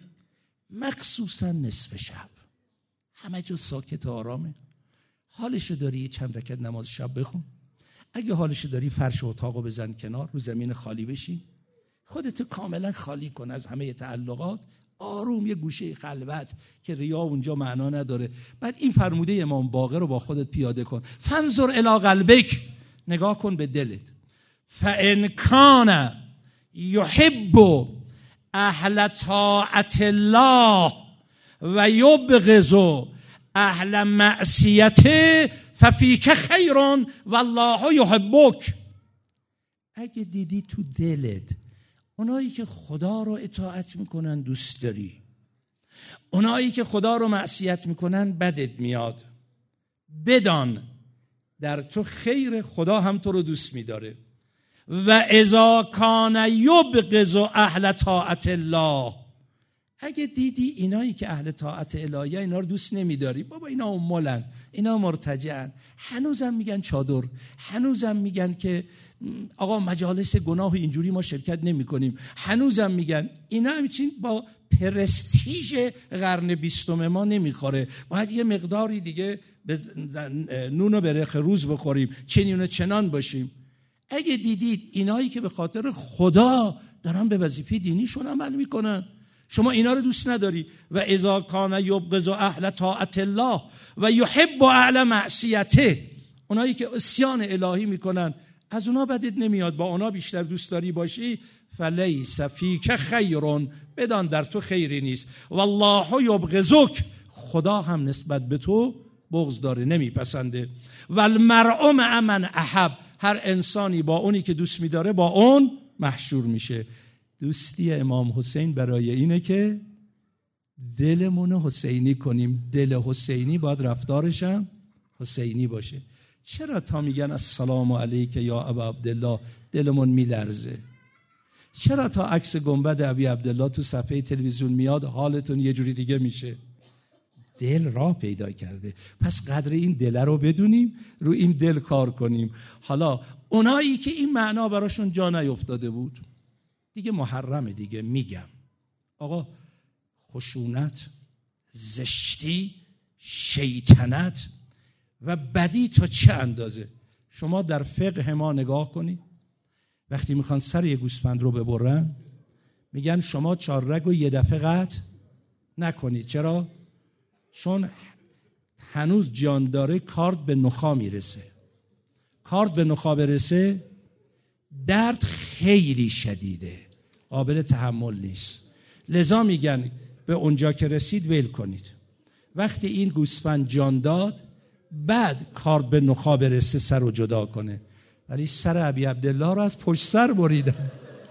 Speaker 2: مخصوصا نصف شب، همه جا ساکت و آرامه. حالشو داری یه چند رکعت نماز شب بخون. اگه حالشو داری فرش اتاقو بزن کنار، رو زمین خالی بشین، خودتو کاملا خالی کن از همه تعلقات، آروم، یه گوشه خلوت که ریا اونجا معنا نداره. بعد این فرموده امام باقر رو با خودت پیاده کن. فانظر الی قلبک، نگاه کن به دلت. فان کان یحب اهل طاعت الله و یبغض اهل معصیته ففیک خیر والله یحبک. اگه دیدی تو دلت اونایی که خدا رو اطاعت میکنن دوست داری، اونایی که خدا رو معصیت میکنن بدت میاد، بدان در تو خیر، خدا هم تو رو دوست میداره. و اذا کان یبغض اهل طاعت الله، اگه دیدی اینایی که اهل طاعت الهی اینا رو دوست نمیداری، بابا اینا امولن، اینا مرتجعن، هنوزم میگن چادر، هنوزم میگن که آقا مجالس گناه اینجوری ما شرکت نمی کنیم، هنوزم میگن اینا همچین با پرستیژ قرن بیستم ما نمیخوره، باید یه مقداری دیگه نون و برخ روز بخوریم، چنین و چنان باشیم. اگه دیدید اینایی که به خاطر خدا دارن به وظیفه دینیشون عمل میکنن، شما اینا رو دوست نداری. و اذا کان یبغض اهل طاعت الله و یحب اهل معصیته، اونایی که عصیان الهی میکنن از اونا بدت نمیاد، با اونا بیشتر دوست داری باشی، فلیس فیک خیر، بدان در تو خیری نیست. والله یبغضک، خدا هم نسبت به تو بغض داره، نمیپسنده. والمرء مع من احب، هر انسانی با اونی که دوست میداره با اون محشور میشه. دوستی امام حسین برای اینه که دلمون حسینی کنیم. دل حسینی باید رفتارش هم حسینی باشه. چرا تا میگن السلام علیک یا ابا عبدالله دلمون میلرزه؟ چرا تا عکس گنبد ابی عبدالله تو صفحه تلویزیون میاد حالتون یه جوری دیگه میشه؟ دل راه پیدا کرده. پس قدر این دل رو بدونیم، رو این دل کار کنیم. حالا اونایی که این معنا براشون جا نیفتاده بود دیگه محرمه دیگه، میگم آقا خشونت، زشتی، شیطنت و بدی تا چه اندازه؟ شما در فقه ما نگاه کنید، وقتی میخوان سر یه گوسفند رو ببرن میگن شما چهار رگ و یه دفعه قطع نکنید. چرا؟ چون هنوز جان داره، کارد به نخا میرسه. کارد به نخا برسه درد خیلی شدیده، قابل تحمل نیست. لذا میگن به اونجا که رسید ول کنید. وقتی این گوسفند جان داد بعد کارد به نخا برسه سر رو جدا کنه. ولی سر ابی عبدالله رو از پشت سر بریدن.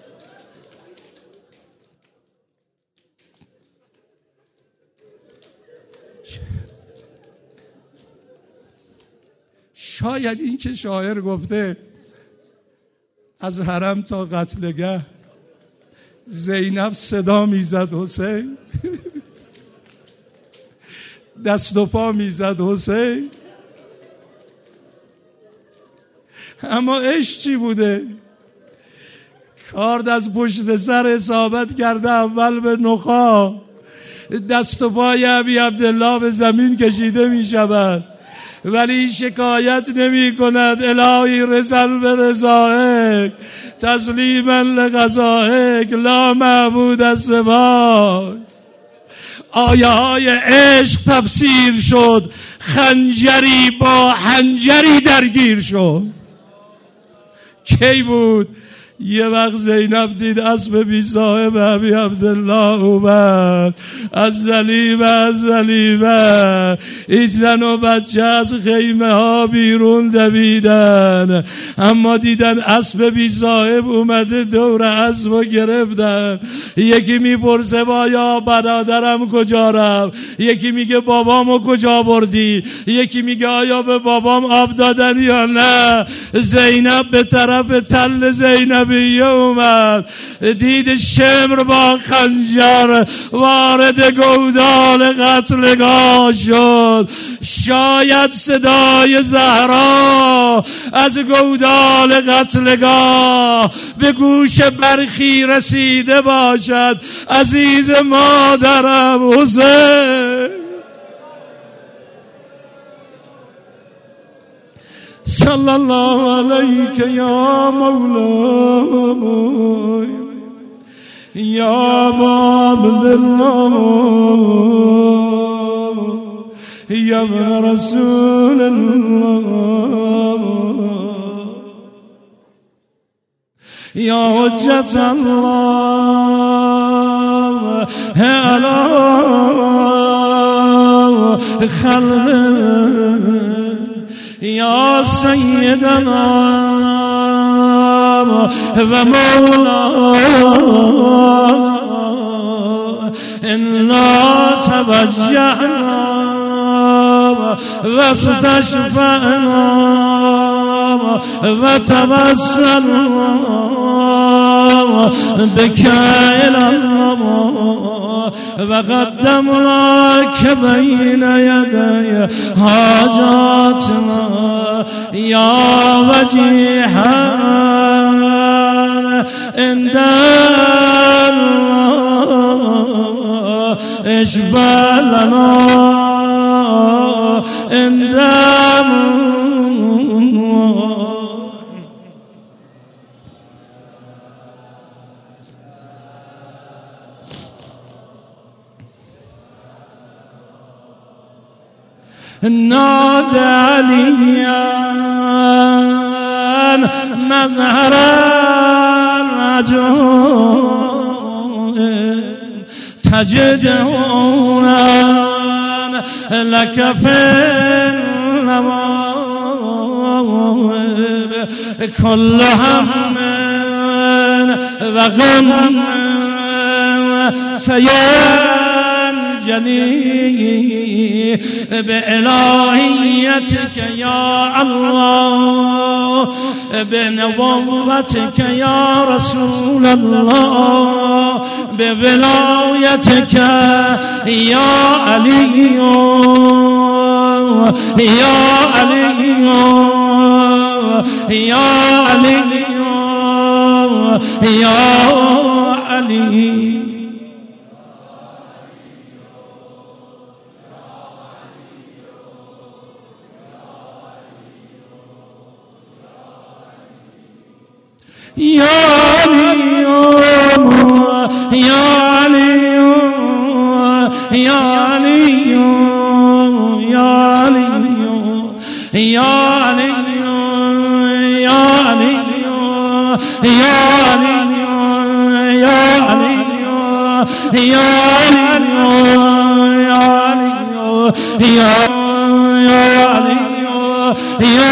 Speaker 2: شاید این که شاعر گفته از حرم تا قتلگه زینب صدا میزد حسین، دست و پا میزد حسین، اما عشق چی بوده؟ کارد از پشت سر اصابت کرده، اول به نخا، دست و پای ابی عبدالله به زمین کشیده می شود، ولی شکایت نمی کند. الهی رسل به رضایک تسلیما لقضایک لا معبود از سواک. آیه های عشق تفسیر شد، خنجری با حنجری درگیر شد. کی بود؟ یه وقت زینب دید اسب بی صاحب ابی عبدالله اومد، از زلیمه از زلیمه این زن و بچه از خیمه ها بیرون دویدن، اما دیدن اسب بی صاحب اومده دور اسب و گرفتن. یکی میپرسه بایا برادرم کجا رفت، یکی میگه بابامو کجا بردی، یکی میگه آیا به بابام آب دادن یا نه. زینب به طرف تل زینب عربیه اومد، دید شمر با خنجر وارد گودال قتلگاه شد. شاید صدای زهرا از گودال قتلگاه به گوش برخی رسیده باشد. عزیز مادرم حسین، صلی الله علیک یا مولا یا عبدالله یا ابن رسول الله یا حجت الله علی خلقه یا سیدنا و مولانا انا توجهنا و استشفعنا و توسلنا بك إلى الله و قدمناك بين يدي حاجاتنا یا وجیحا عند الله اشفع لنا عند نادى عليا مظهر الرجوع تجدون لك في النوائب كل هم وغم سينجلي بإلهيتك يا الله بنبوتك يا رسول الله بولايتك يا علي يا علي يا علي يا علي يا علي يا علي يا علي يا علي يا علي يا علي يا علي يا علي يا علي يا علي يا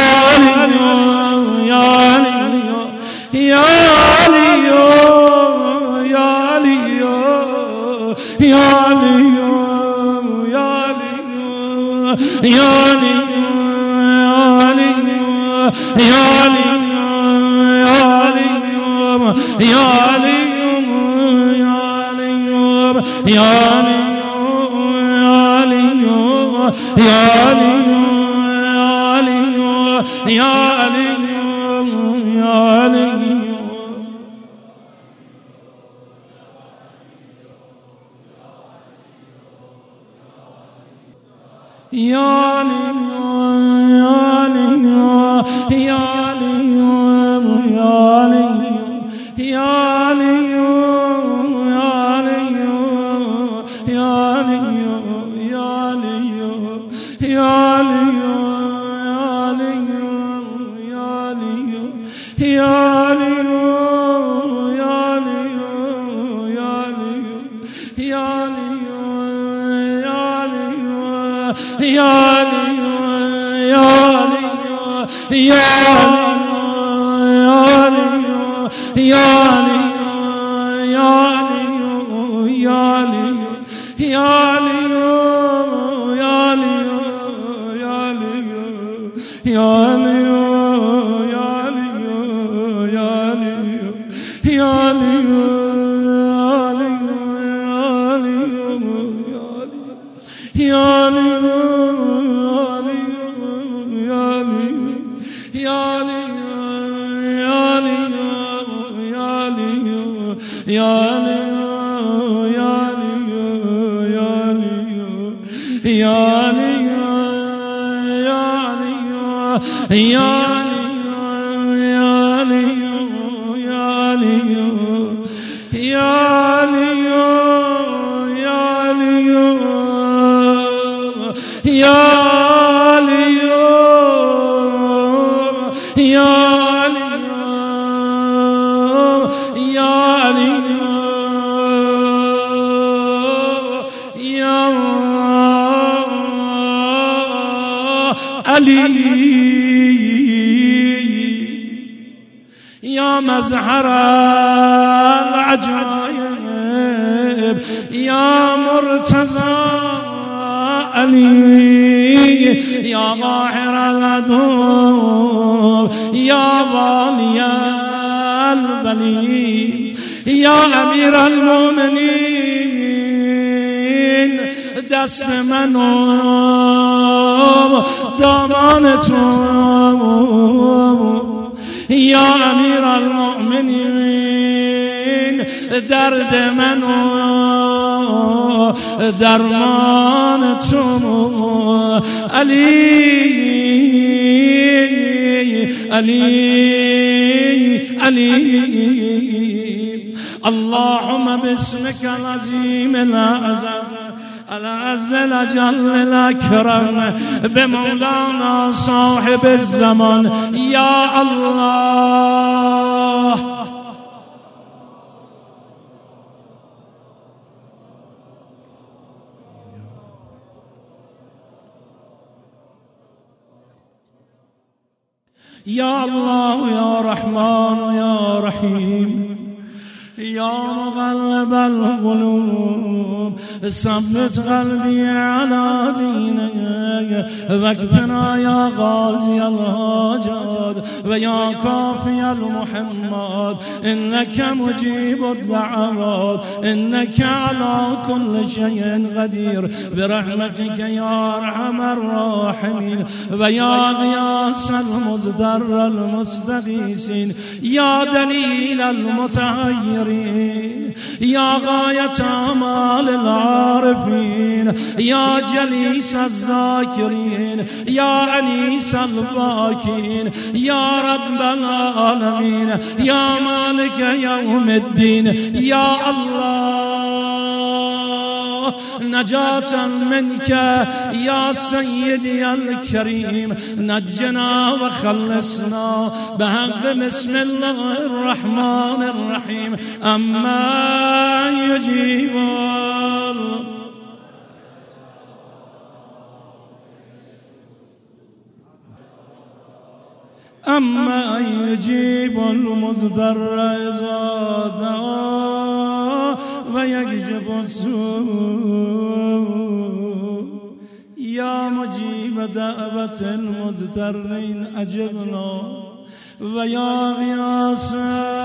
Speaker 2: يا علي يا علي يا علي يا علي يا علي يا علي يا علي يا علي يا علي يا یا علی یا علی یا علی یا علی یا علی یا علی یا علی یا علی یا علی یا علی یا علی یا مظهر العجائب یا مرتضی علی یا ظاهر العدو یا والی البلی یا امیر المؤمنین دست من و دامان تو یا امیر المؤمنین درد من و درمان تو علی علی علی اللهم باسمك العظيم الأعظم العز الأجل الأكرم بمولانا صاحب الزمان يا الله يا الله يا رحمن يا رحيم يا مغلب القلوب ثبت قلبي على دينك واكفنا يا غازي الحاجات ويا كافي المحمات إنك مجيب الدعوات إنك على كل شيء قدير برحمتك يا أرحم الراحمين ويا غياث المزدر المستغيثين يا دليل المتغيرين يا غاية آمال العارفين يا جليس الذاكرين يا أنيس الباكين يا رب العالمين يا مالك يوم الدين يا الله نجاة منك يا سيدي الكريم نجنا وخلصنا بحق بسم الله الرحمن الرحيم أما يجيب أما يجيب المضطر إذا دعا ويكشف السوء يا مجيب دعوة المضطرين أجبنا ويا غياث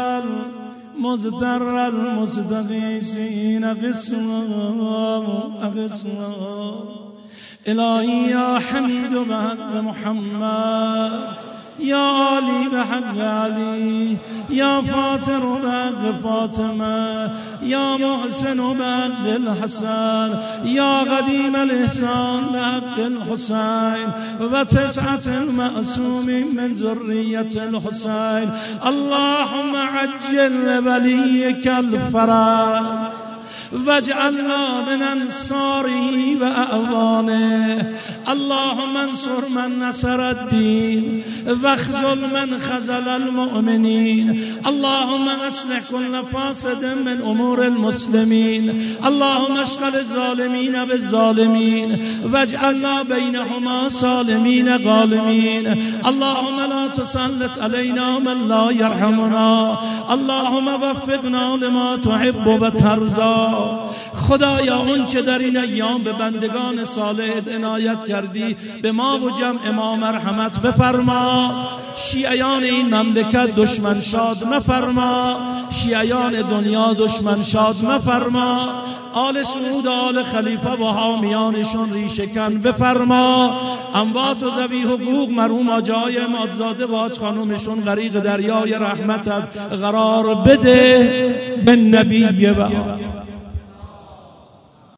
Speaker 2: المضطر المستغيثين أغثنا أغثنا إلهي يا حميد بحق محمد يا علي بحق علي يا فاطر بحق فاطمة يا محسن بحق الحسن يا قديم الإحسان بحق الحسين وتسعة المأسومين من ذرية الحسين اللهم عجل وليك الفرج واجعلنا من أنصاره وأعوانه اللهم انصر من نصر الدين واخذل من خذل المؤمنين اللهم أصلح كل فاسد من أمور المسلمين اللهم اشغل الظالمين بالظالمين واجعلنا بينهما سالمين غالمين اللهم لا تسلط علينا من لا يرحمنا اللهم وفقنا لما تحب وترضى خدایا اون چه در این ایام به بندگان صالح عنایت کردی به ما و جمع ما مرحمت بفرما شیعیان این مملکت دشمن شاد مفرما شیعیان دنیا دشمن شاد مفرما آل سعود و آل خلیفه و حامیانشون ریشه کن بفرما. اموات و ذوی حقوق مرحوم حاج آقای عمادزاده و حاج خانومشون غریق دریای رحمتت قرار بده. به نبی و